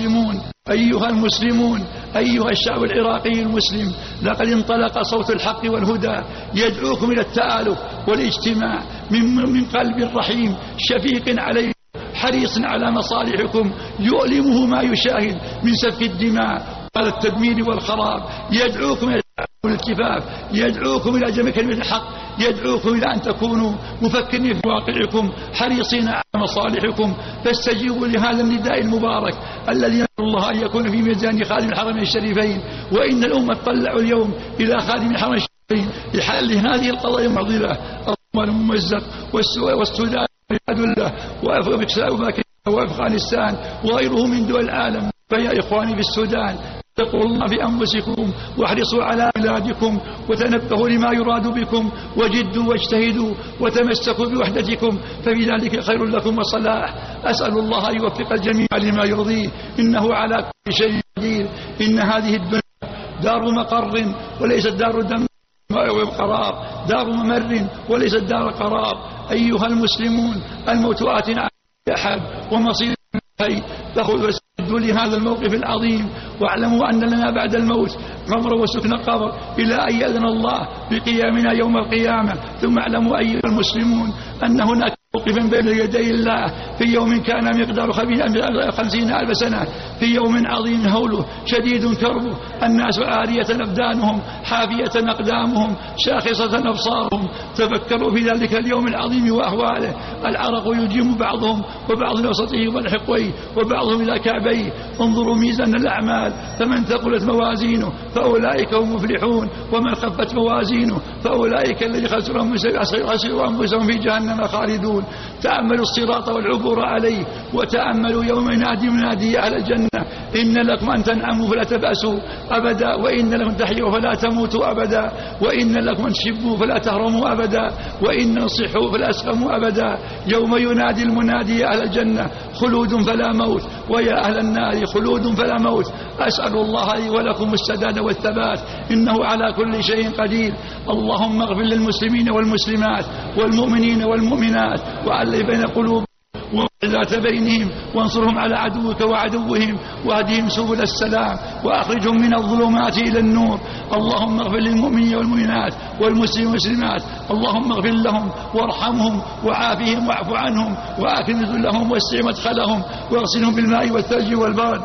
المسلمون أيها الشعب العراقي المسلم، لقد انطلق صوت الحق والهدى يدعوكم إلى التآلف والاجتماع من قلب رحيم شفيق عليكم حريص على مصالحكم، يؤلمه ما يشاهد من سفك الدماء على التدمير والخراب. يدعوكم إلى الكفاف، يدعوكم إلى جمع كلمة الحق، يدعوكم إلى أن تكونوا مفكرين في واقعكم حريصين على مصالحكم. فاستجيبوا لهذا النداء المبارك الذي نسأل الله أن يكون في ميزان خادم الحرمين الشريفين. وإن الأمة تطلع اليوم إلى خادم الحرمين الشريفين لحل هذه القضايا المعضلة، الصومال الممزق والسودان وأفغانستان وغيره من دول العالم. فيا إخواني في السودان اتقوا الله في أنفسكم واحرصوا على بلادكم، وتنبهوا لما يراد بكم، وجدوا واجتهدوا وتمسكوا بوحدتكم، ففي ذلك خير لكم وصلاح. أسأل الله أن يوفق الجميع لما يرضيه، إنه على كل شيء قدير. إن هذه الدنيا دار مقر وليست دار دم وقرار، دار ممر وليست دار قرار. أيها المسلمون الموت آت على أحد ومصير فخذوا واستعدوا لهذا الموقف العظيم، واعلموا أن لنا بعد الموت غمر وسكن قبر إلى أن يأذن الله بقيامنا يوم القيامة. ثم اعلموا أيها المسلمون أن هناك موقفا بين يدي الله في يوم كان مقدار 50,000 سنة، في يوم عظيم هوله شديد كربه، الناس عارية أبدانهم حافية أقدامهم شاخصة أبصارهم. تفكروا في ذلك اليوم العظيم وأحواله، العرق يجيم بعضهم وبعض إلى وسطه والحقويه وبعضهم إلى كعبيه. انظروا ميزان الأعمال، فمن ثقلت موازينه فأولئك هم مفلحون، ومن خفت موازينه فأولئك الذين خسروا أنفسهم في جهنم خالدون. تأملوا الصراط والعبور عليه، وتأملوا يوم ينادي منادي أهل الجنة إن لكم أن تنعموا فلا تبأسوا أبدا، وإن لكم تحيوا فلا تموتوا أبدا، وإن لكم أن تشبوا فلا تهرموا أبدا، وإن تصحوا فلا تسقموا أبدا. يوم ينادي المنادي أهل الجنة خلود فلا موت، ويا أهل النار خلود فلا موت. أسأل الله لي ولكم السداد والثبات، إنه على كل شيء قدير. اللهم اغفر للمسلمين والمسلمات والمؤمنين والمؤمنات، وألف بين قلوبهم وذات بينهم، وانصرهم على عدوك وعدوهم، واهدهم سبل السلام، وأخرجهم من الظلمات إلى النور. اللهم اغفر للمؤمنين والمؤمنات والمسلمين والمسلمات، اللهم اغفر لهم وارحمهم وعافهم واعف عنهم، وآكل ذلهم واسع مدخلهم، واغسلهم بالماء والثلج والبرد،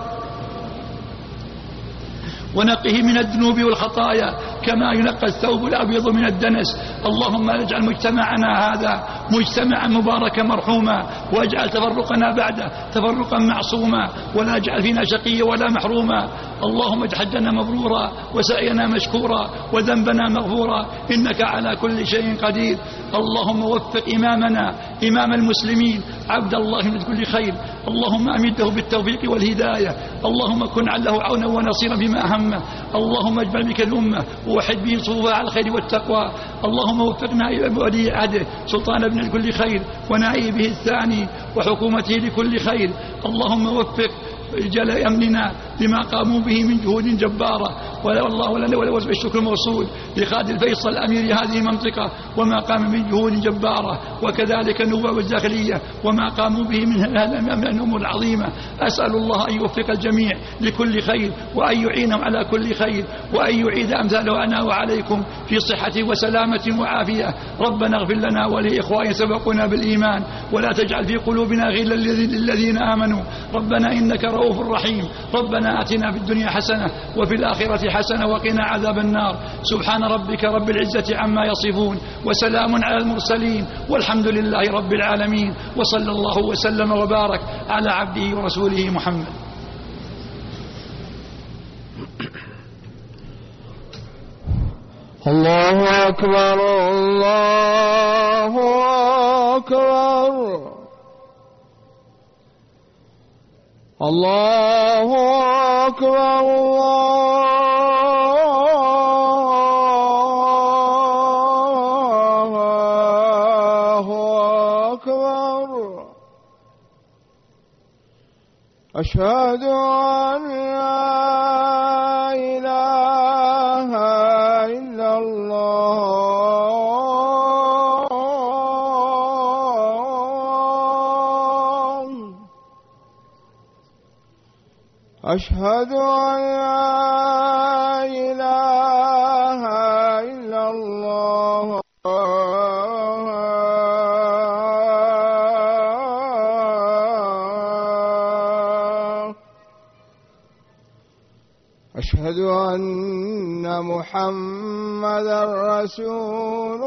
ونقه من الذنوب والخطايا كما ينقى الثوب الأبيض من الدنس. اللهم اجعل مجتمعنا هذا مجتمعا مباركا مرحوما، واجعل تفرقنا بعده تفرقا معصوما، ولا اجعل فينا شقيا ولا محروما. اللهم اجعل حجنا مبرورا وسعينا مشكورا وذنبنا مغفورا، إنك على كل شيء قدير. اللهم وفق إمامنا إمام المسلمين عبد الله من كل خير، اللهم أمده بالتوفيق والهداية، اللهم كن له عونا ونصيرا بما همه. اللهم اجمع بك الأمة ووحد به صفوفها على الخير والتقوى. اللهم وفقنا إلى ولي عهده سلطان ابن لكل خير، ونائبه الثاني وحكومته لكل خير. اللهم وفق رجال أمننا لما قاموا به من جهود جبارة، والله ولا وزع الشكر موصول لخالد الفيصل أمير هذه المنطقة وما قام من جهود جبارة، وكذلك النواب والداخلية وما قاموا به من الأمور العظيمة. أسأل الله أن يوفق الجميع لكل خير، وأن يعينهم على كل خير، وأن يعيد أمثاله أنا وعليكم في صحة وسلامة وعافية. ربنا اغفر لنا ولإخواننا سبقونا بالإيمان، ولا تجعل في قلوبنا غلا للذين آمنوا. ربنا إنك رؤوف رحيم. ربنا آتنا في الدنيا حسنة وفي الآخرة حسنة وقنا عذاب النار. سبحان ربك رب العزة عما يصفون، وسلام على المرسلين، والحمد لله رب العالمين، وصلى الله وسلم وبارك على عبده ورسوله محمد. الله أكبر الله أكبر الله أكبر الله أكبر. أشهد أن لا إله إلا الله. أشهد أن لا إله إلا الله. أشهد أن محمدا رسول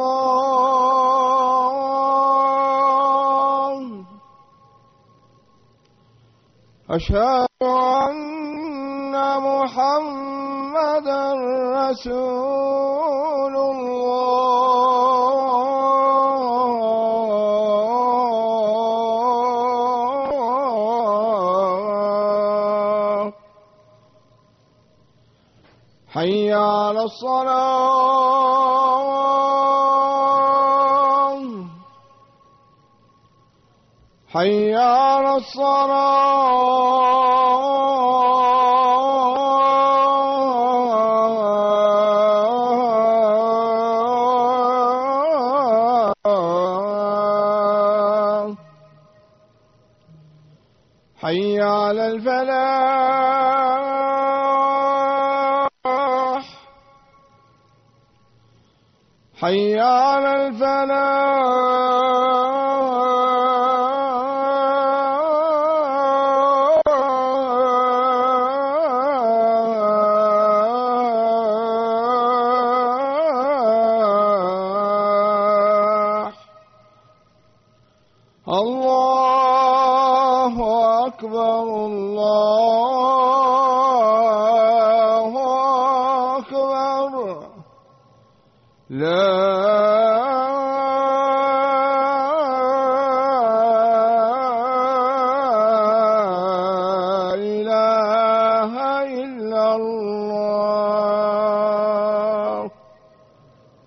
الله. أشهد أن محمدا رسول الله. حي على الصلاة. حي على الصلاة. حي على الفلاح. حي على الفلاح. الله أكبر الله